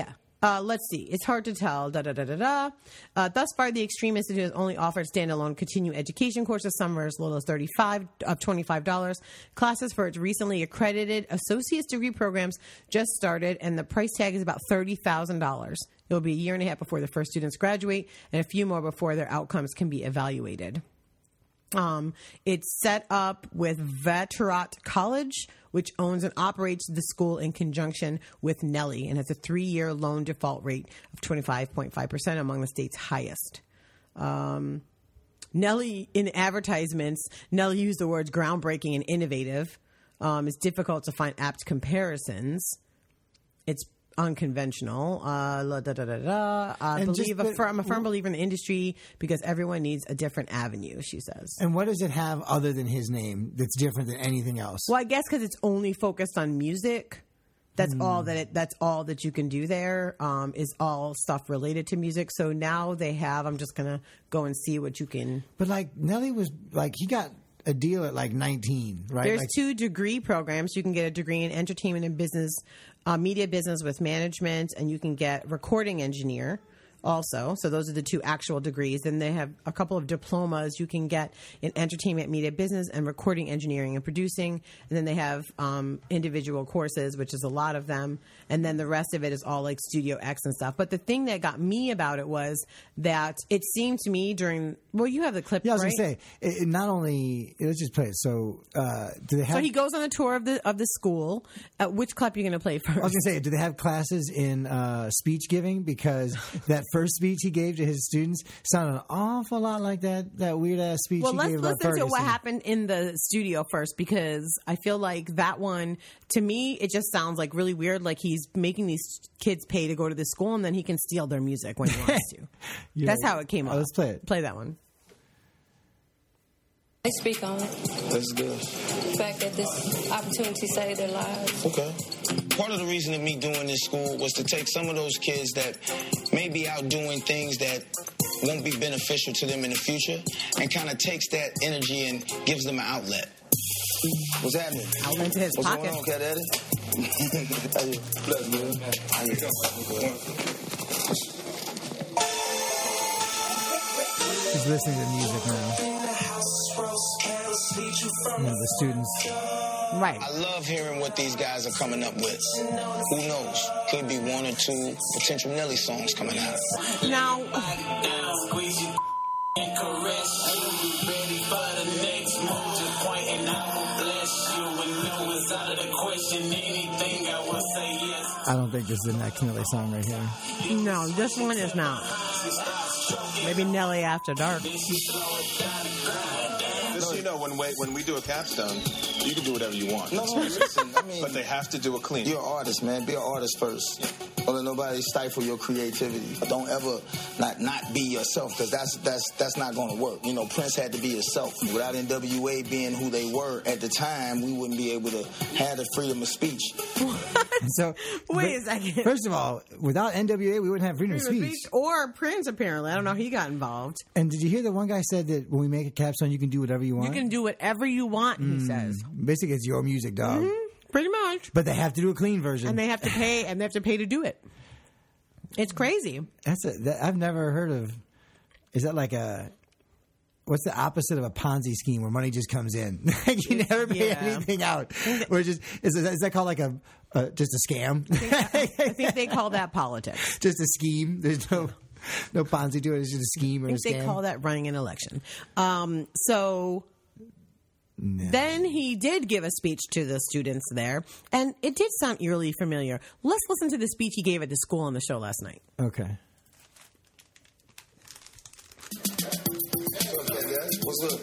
Let's see. It's hard to tell. Thus far, the Extreme Institute has only offered standalone continuing education courses. Some are as little as $25. Classes for its recently accredited associate's degree programs just started, and the price tag is about $30,000. It will be a year and a half before the first students graduate, and a few more before their outcomes can be evaluated. It's set up with Veterat College, which owns and operates the school in conjunction with Nelly, and has a 3-year loan default rate of 25.5%, among the state's highest. Nelly, in advertisements, Nelly used the words groundbreaking and innovative. It's difficult to find apt comparisons. It's unconventional. I'm a firm believer in the industry because everyone needs a different avenue, she says. And what does it have other than his name that's different than anything else? Well, I guess because it's only focused on music. That's all that you can do there, is all stuff related to music. So now they have, I'm just going to go and see what you can. But like Nelly was like, he got a deal at like 19, right? There's 2 degree programs. You can get a degree in entertainment and business, media business with management, and you can get recording engineer also. So those are the 2 actual degrees. Then they have a couple of diplomas you can get in entertainment, media business, and recording engineering and producing. And then they have individual courses, which is a lot of them. And then the rest of it is all like Studio X and stuff. But the thing that got me about it was that it seemed to me during, well, you have the clip, yeah, I was right? going to say, it not only, let's just play it. So do they have... So he goes on a tour of the school. Which clip are you going to play first? I was going to say, do they have classes in speech giving? Because that first speech he gave to his students sounded an awful lot like that weird-ass speech he gave about Ferguson. Let's listen to what happened in the studio first, because I feel like that one, to me, it just sounds like really weird, like he's making these kids pay to go to this school, and then he can steal their music when he wants to. Yeah. That's how it came up. Let's play it. Play that one. They speak on it. That's good. The fact that this opportunity saved their lives. Okay. Part of the reason of me doing this school was to take some of those kids that may be out doing things that won't be beneficial to them in the future, and kind of takes that energy and gives them an outlet. What's happening? Outlet to his What's pocket. going on, Cat Daddy? How you? Bless, man. How you? He's listening to music now. The students. Right. I love hearing what these guys are coming up with. Who knows? Could be 1 or 2 potential Nelly songs coming out. Now, I don't think this is the next Nelly song right here. no, this one is not. Maybe Nelly After Dark. Just so you know, when we do a capstone, you can do whatever you want. No, listen, I mean... But they have to do a clean. You're an artist, man. Be an artist first. Don't let nobody stifle your creativity. Don't ever not be yourself, because that's not going to work. You know, Prince had to be himself. Without NWA being who they were at the time, we wouldn't be able to have the freedom of speech. So Wait a second. First of all, without NWA, we wouldn't have freedom of speech. Or Prince, apparently. I don't know how he got involved. And did you hear that one guy said that when we make a capstone, you can do whatever you want? You can do whatever you want, he says. Basically, it's your music, dog. Pretty much. But they have to do a clean version. And they have to pay, to do it. It's crazy. I've never heard of... Is that like a... What's the opposite of a Ponzi scheme where money just comes in? You never pay anything out. Or is that called like just a scam? I think they call that politics. Just a scheme. There's no Ponzi to it. It's just a scheme or a scam. They call that running an election. No. Then he did give a speech to the students there, and it did sound eerily familiar. Let's listen to the speech he gave at the school on the show last night. Okay. What's up?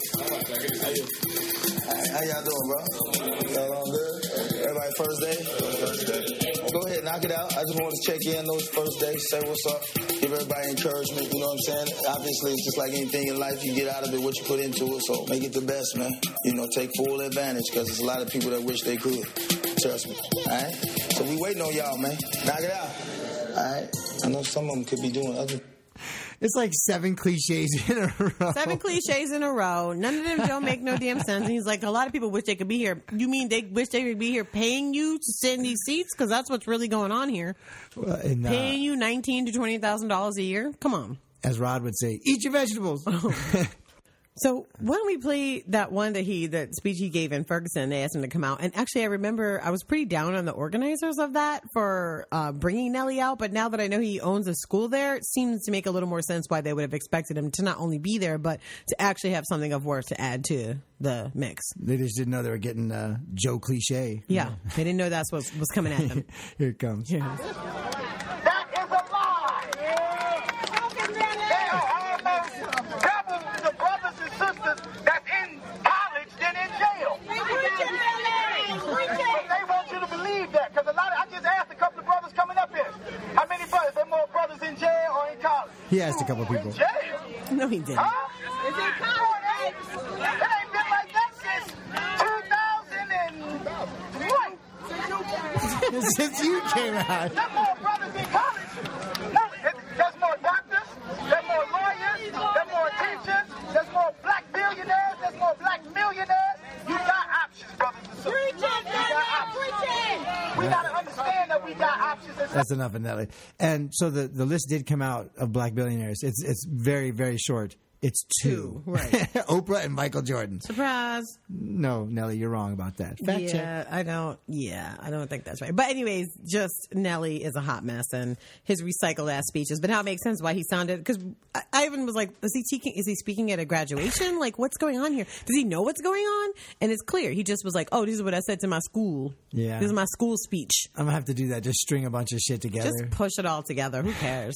How y'all doing, bro? Y'all all good? Everybody first day? Go ahead, knock it out. I just wanted to check in those first days, say what's up, give everybody encouragement, you know what I'm saying? Obviously, it's just like anything in life, you get out of it what you put into it, so make it the best, man. You know, take full advantage, because there's a lot of people that wish they could. Trust me, all right? So we waiting on y'all, man. Knock it out, all right? I know some of them could be doing other... It's like 7 cliches in a row. 7 cliches in a row. None of them don't make no damn sense. And he's like, a lot of people wish they could be here. You mean they wish they could be here paying you to sit in these seats? Because that's what's really going on here. Well, paying you $19,000 to $20,000 a year? Come on. As Rod would say, eat your vegetables. So why don't we play that speech he gave in Ferguson? They asked him to come out. And actually, I remember I was pretty down on the organizers of that for bringing Nelly out. But now that I know he owns a school there, it seems to make a little more sense why they would have expected him to not only be there, but to actually have something of worth to add to the mix. They just didn't know they were getting Joe Cliche. Yeah, they didn't know that's what was coming at them. Here it comes. Yeah. He asked a couple of people. No, he didn't. Huh? Is it college? It ain't been like that since 2001. Since you came out. There's more brothers in college. No, there's more doctors. There's more lawyers. There's more teachers. There's more black billionaires. There's more black millionaires. You got options, brothers and sisters. We got to understand that we got options. That's enough of Nelly. And so the list did come out of black billionaires. It's very, very short. It's 2. Right. Oprah and Michael Jordan. Surprise. No, Nelly, you're wrong about that. Fact check. I don't think that's right. But anyways, just Nelly is a hot mess and his recycled ass speeches. But now it makes sense why he sounded, because I even was like, is he speaking at a graduation? Like, what's going on here? Does he know what's going on? And it's clear. He just was like, oh, this is what I said to my school. Yeah. This is my school speech. I'm going to have to do that. Just string a bunch of shit together. Just push it all together. Who cares?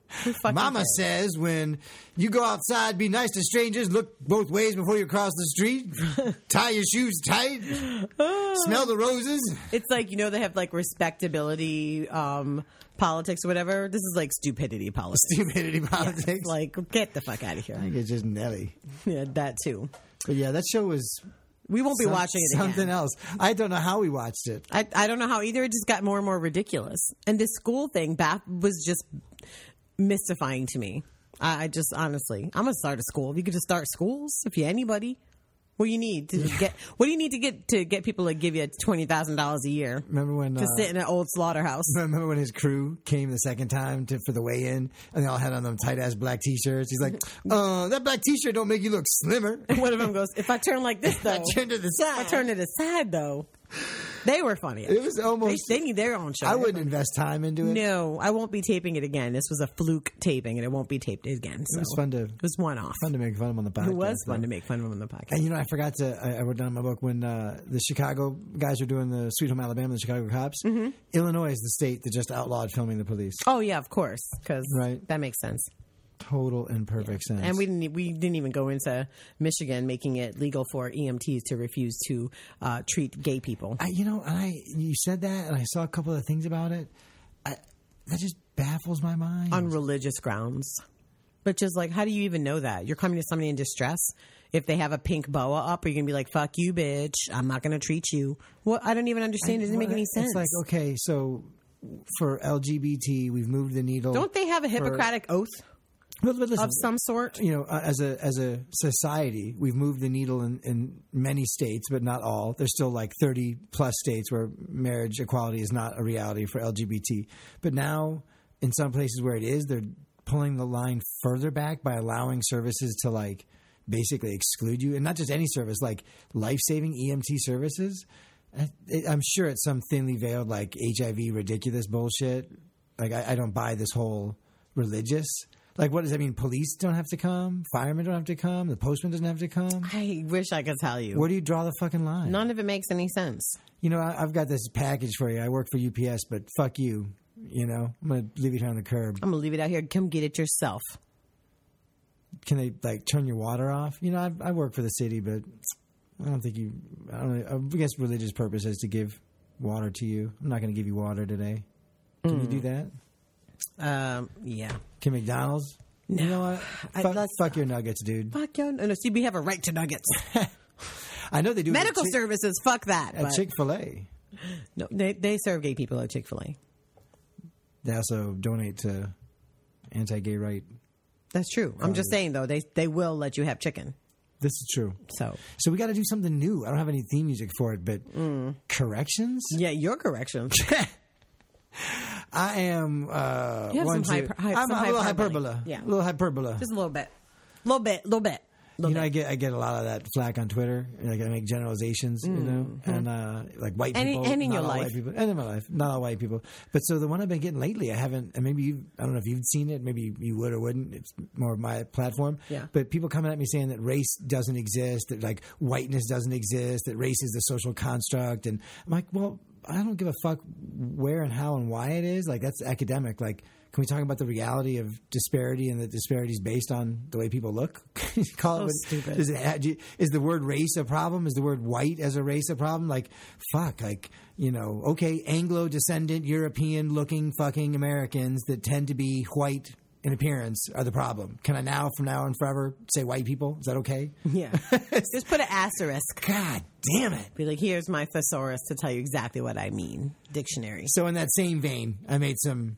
Mama says when you go outside, be nice to strangers, look both ways before you cross the street, tie your shoes tight, smell the roses. It's like, they have like respectability politics or whatever. This is like stupidity politics. Stupidity politics. Yeah, like, get the fuck out of here. I think it's just Nelly. Yeah, that too. But yeah, that show was... We won't be watching it again. Something else. I don't know how we watched it. I don't know how either. It just got more and more ridiculous. And this school thing, was just mystifying to me. I just, honestly, I'm going to start a school. You could just start schools if you're anybody. What do you need to get? What do you need to get people to give you $20,000 a year? Remember when to sit in an old slaughterhouse? Remember when his crew came the second time for the weigh-in, and they all had on them tight ass black T-shirts? He's like, "That black T-shirt don't make you look slimmer." And one of them goes, "If I turn like this, though, I turn to the side. I turn to the side, though." They were funny. It was almost... They need their own show. I wouldn't invest time into it. No, I won't be taping it again. This was a fluke taping, and it won't be taped again. So. It was fun to... It was one-off. Fun to make fun of him on the podcast. It was fun to make fun of him on the podcast. And, I forgot to... I wrote down in my book when the Chicago guys were doing the Sweet Home Alabama, the Chicago cops, Illinois is the state that just outlawed filming the police. Oh, yeah, of course, because that makes sense. Total and perfect sense. And we didn't even go into Michigan making it legal for EMTs to refuse to treat gay people. You said that, and I saw a couple of things about it. That just baffles my mind. On religious grounds. But just like, how do you even know that? You're coming to somebody in distress. If they have a pink boa up, are you going to be like, fuck you, bitch. I'm not going to treat you. Well, I don't even understand. It doesn't make any sense. It's like, okay, so for LGBT, we've moved the needle. Don't they have a Hippocratic oath? But listen, of some sort? As a society, we've moved the needle in many states, but not all. There's still like 30 plus states where marriage equality is not a reality for LGBT. But now, in some places where it is, they're pulling the line further back by allowing services to like basically exclude you. And not just any service, like life-saving EMT services. I'm sure it's some thinly veiled like HIV ridiculous bullshit. Like I don't buy this whole religious... Like, what does that mean? Police don't have to come? Firemen don't have to come? The postman doesn't have to come? I wish I could tell you. Where do you draw the fucking line? None of it makes any sense. I've got this package for you. I work for UPS, but fuck you. I'm going to leave it here on the curb. I'm going to leave it out here. Come get it yourself. Can they, like, turn your water off? I work for the city, but I don't think I guess religious purpose is to give water to you. I'm not going to give you water today. Can you do that? Yeah. Can McDonald's? No. You know what? Fuck your nuggets, dude. Fuck your nuggets. See, we have a right to nuggets. I know they do. Medical services, fuck that. At Chick-fil-A. No, they serve gay people at Chick-fil-A. They also donate to anti-gay right That's true. I'm just saying, though, they will let you have chicken. This is true. So we got to do something new. I don't have any theme music for it, but corrections? Yeah, your corrections. I am. You have some I'm a little hyperbola. Yeah, a little hyperbola. Just a little bit. I get a lot of that flack on Twitter. Like I make generalizations, and like white people, and in your life, white people, and in my life, not all white people. But so the one I've been getting lately, I haven't. And maybe I don't know if you've seen it. Maybe you would or wouldn't. It's more of my platform. Yeah. But people coming at me saying that race doesn't exist, that like whiteness doesn't exist, that race is the social construct, and I'm like, well, I don't give a fuck where and how and why it is. Like that's academic. Like. Can we talk about the reality of disparity and the disparity is based on the way people look? Call it stupid. Is the word race a problem? Is the word white as a race a problem? Like, fuck, like, okay, Anglo-descendant, European-looking fucking Americans that tend to be white in appearance are the problem. Can I now, from now on forever, say white people? Is that okay? Yeah. Just put an asterisk. God damn it. Be like, here's my thesaurus to tell you exactly what I mean. Dictionary. So in that same vein, I made some...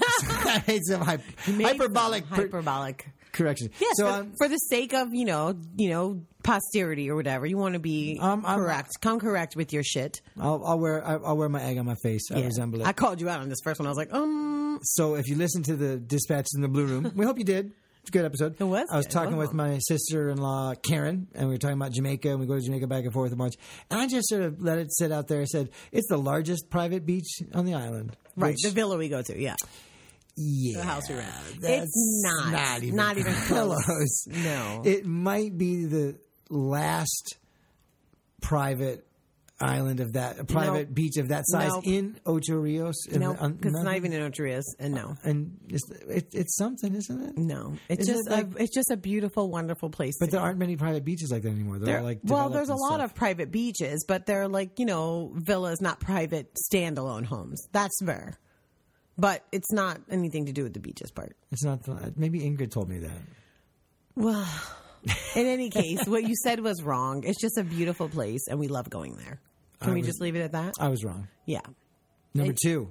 hyperbolic correction. Yes, so, for the sake of posterity or whatever, you want to be correct. Come correct with your shit. I'll wear my egg on my face. I resemble it. I called you out on this first one. I was like, So if you listen to the Dispatches in the Blue Room, we hope you did. It's a good episode. It was. I was talking with my sister-in-law, Karen, and we were talking about Jamaica, and we go to Jamaica back and forth a bunch. And I just sort of let it sit out there. I said, it's the largest private beach on the island. Right, the villa we go to, yeah. Yeah. The house we rent. It's not even close. No. It might be the last private island of that, beach of that size in Ocho Rios. No, because it's not even in Ocho Rios, and no. And it's something, isn't it? No. It's just a beautiful, wonderful place. But there aren't many private beaches like that anymore. They're like there's a lot of private beaches, but they're like, villas, not private standalone homes. That's fair. But it's not anything to do with the beaches part. It's not. Maybe Ingrid told me that. Well, in any case, what you said was wrong. It's just a beautiful place, and we love going there. Can we just leave it at that? I was wrong. Yeah. Number two.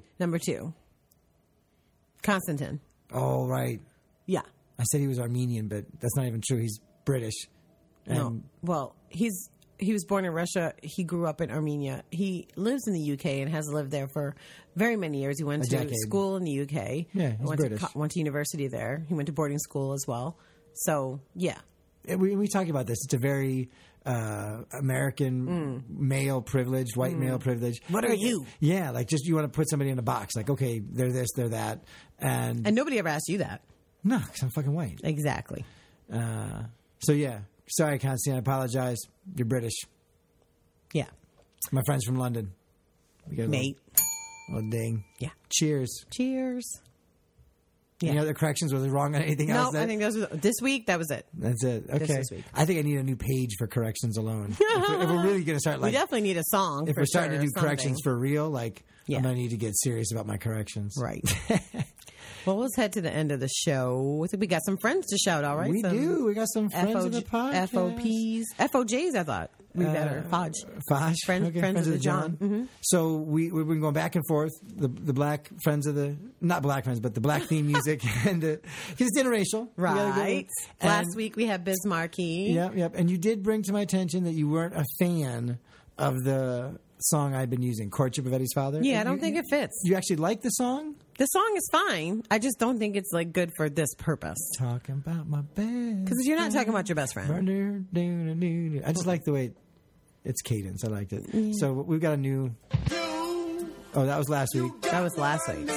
Konstantin. Oh, right. Yeah. I said he was Armenian, but that's not even true. He's British. No. Well, he was born in Russia. He grew up in Armenia. He lives in the UK and has lived there for very many years. He went to school in the UK. Yeah, he's British. Went to university there. He went to boarding school as well. So, yeah. We talk about this. It's a very American male privilege, white male privilege. What are you? Yeah, like just you want to put somebody in a box. Like, okay, they're this, they're that. And nobody ever asked you that. No, because I'm fucking white. Exactly. So, yeah. Sorry, Constantine. I apologize. You're British. Yeah. My friend's from London. We got Mate. Little ding. Yeah. Cheers. Cheers. Yeah. Any other corrections? Was it wrong on anything else? No, I think this week, that was it. That's it. Okay. This week. I think I need a new page for corrections alone. if we're really going to start, we definitely need a song. If we're starting to do corrections for real, I'm Yeah. going to need to get serious about my corrections. Right. Well, let's head to the end of the show. I think we got some friends to shout out, right? We do. We got some friends of the podcast. FOPs. FOJs, I thought. We better. Fodge. Friends of the John. Mm-hmm. So we've been going back and forth. The black friends of the, not black friends, but the black theme music. And because it's interracial. Right. Last week we had Biz Markie. Yep. And you did bring to my attention that you weren't a fan of the song I've been using, Courtship of Eddie's Father. Yeah, I don't think it fits. You actually like the song? The song is fine. I just don't think it's good for this purpose. Talking about my best. Because you're not talking about your best friend. I just like the way it's cadence. I liked it. Yeah. So we've got a new. Oh, that was last week. That was last week.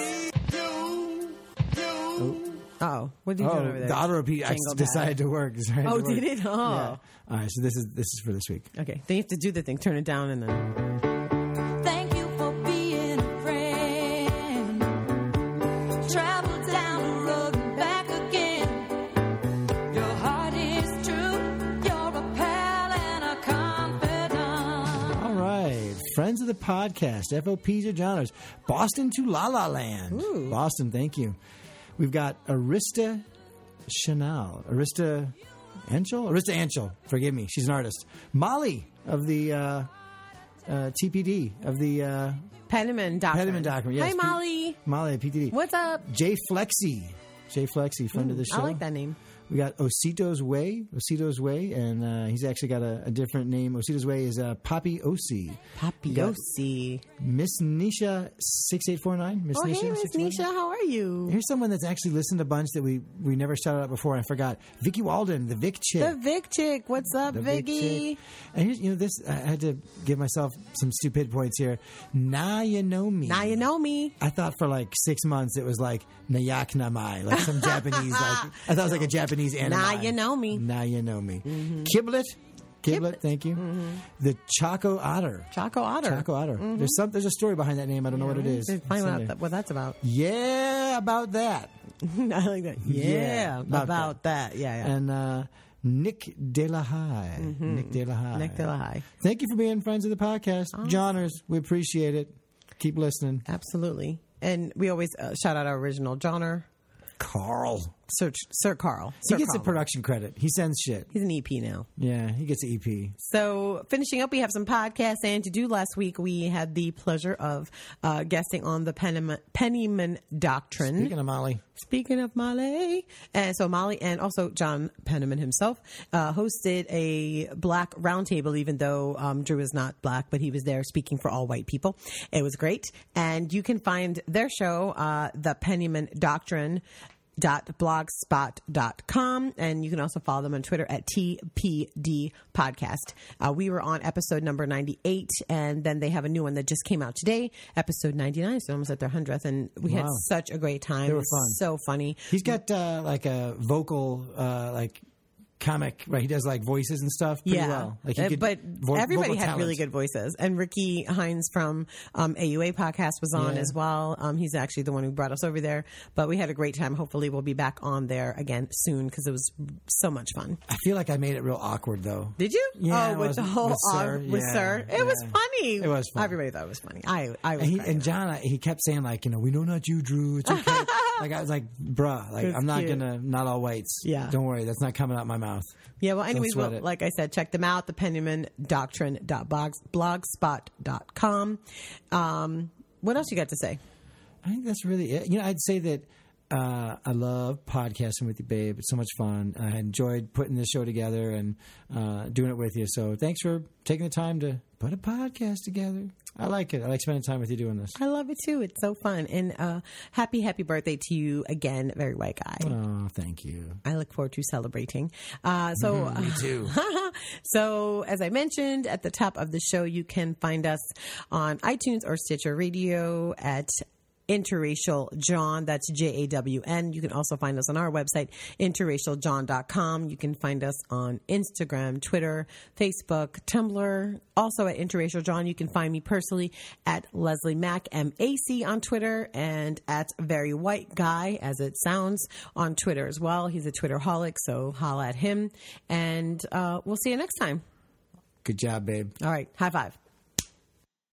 Oh, what did you do over there? The auto repeat decided to work. Did it? Oh, yeah. All right. So this is for this week. Okay. Then you have to do the thing. Turn it down and then. Friends of the podcast, FOPs or Johners, Boston to La La Land. Ooh. Boston, thank you. We've got Arista Anchel, forgive me, she's an artist. Molly of the TPD, of the Penniman Doctrine. Yes, Hi, Molly. Molly at PTD. What's up? Jay Flexi, friend of the show. I like that name. We got Osito's Way, and he's actually got a different name. Osito's Way is Poppy Osi. Poppy Osi. Miss Nisha 6849. Miss Nisha. Hey, Miss Nisha, how are you? Here's someone that's actually listened a bunch that we never shouted out before. I forgot. Vicky Walden, the Vic Chick. The Vic Chick. What's up, Vicky? And here's this. I had to give myself some stupid points here. Now you know me. Now you know me. I thought for like 6 months it was like Nayak Namai, like some Japanese. Like I thought it was like a Japanese anime. Now you know me. Now you know me. Mm-hmm. Kiblet, thank you. Mm-hmm. The Choco Otter. Choco Otter. Mm-hmm. There's a story behind that name. I don't know what it is. Find out what that's about. Yeah, about that. I like that. Yeah, about that. Yeah. And Nick De La High. Mm-hmm. Nick De La High. Thank you for being friends of the podcast. Awesome. Johners, we appreciate it. Keep listening. Absolutely. And we always shout out our original Johnner. Carl. Sir Carl. He gets a production credit. He sends shit. He's an EP now. Yeah, he gets an EP. So finishing up, we have some podcasts and to do. Last week, we had the pleasure of guesting on the Penniman Doctrine. Speaking of Molly. And so Molly and also John Penniman himself hosted a Black roundtable, even though Drew is not Black, but he was there speaking for all white people. It was great. And you can find their show, the Penniman Doctrine, .blogspot.com, and you can also follow them on Twitter at TPD Podcast. We were on episode number 98, and then they have a new one that just came out today, episode 99, so almost at their 100th, and we had such a great time. They were fun. So funny. He's got like a vocal comic, right? He does like voices and stuff pretty well. Like but everybody had really good voices. And Ricky Hines from AUA podcast was on as well. He's actually the one who brought us over there. But we had a great time. Hopefully we'll be back on there again soon because it was so much fun. I feel like I made it real awkward though. Did you? Yeah. With the whole with Sir. It was funny. It was fun. Everybody thought it was funny. I was and John, he kept saying like, we know not you, Drew. It's okay. Like I was like, bruh, like I'm not not all whites. Yeah. Don't worry, that's not coming out my mouth. Yeah, well, anyways, like I said, check them out, thepennymandoctrine.blogspot.com. What else you got to say? I think that's really it. I'd say that I love podcasting with you, babe. It's so much fun. I enjoyed putting this show together and doing it with you. So thanks for taking the time to put a podcast together. I like it. I like spending time with you doing this. I love it too. It's so fun. And happy birthday to you again, Very White Guy. Oh, thank you. I look forward to celebrating. Me too. So as I mentioned at the top of the show, you can find us on iTunes or Stitcher Radio at Interracial John. That's JAWN. You can also find us on our website, interracialjohn.com. You can find us on Instagram, Twitter, Facebook, Tumblr, also at Interracial John. You can find me personally at Leslie Mack, MAC on Twitter, and at Very White Guy, as it sounds, on Twitter as well. He's a Twitterholic, so holla at him. And we'll see you next time. Good job, babe. All right. High five.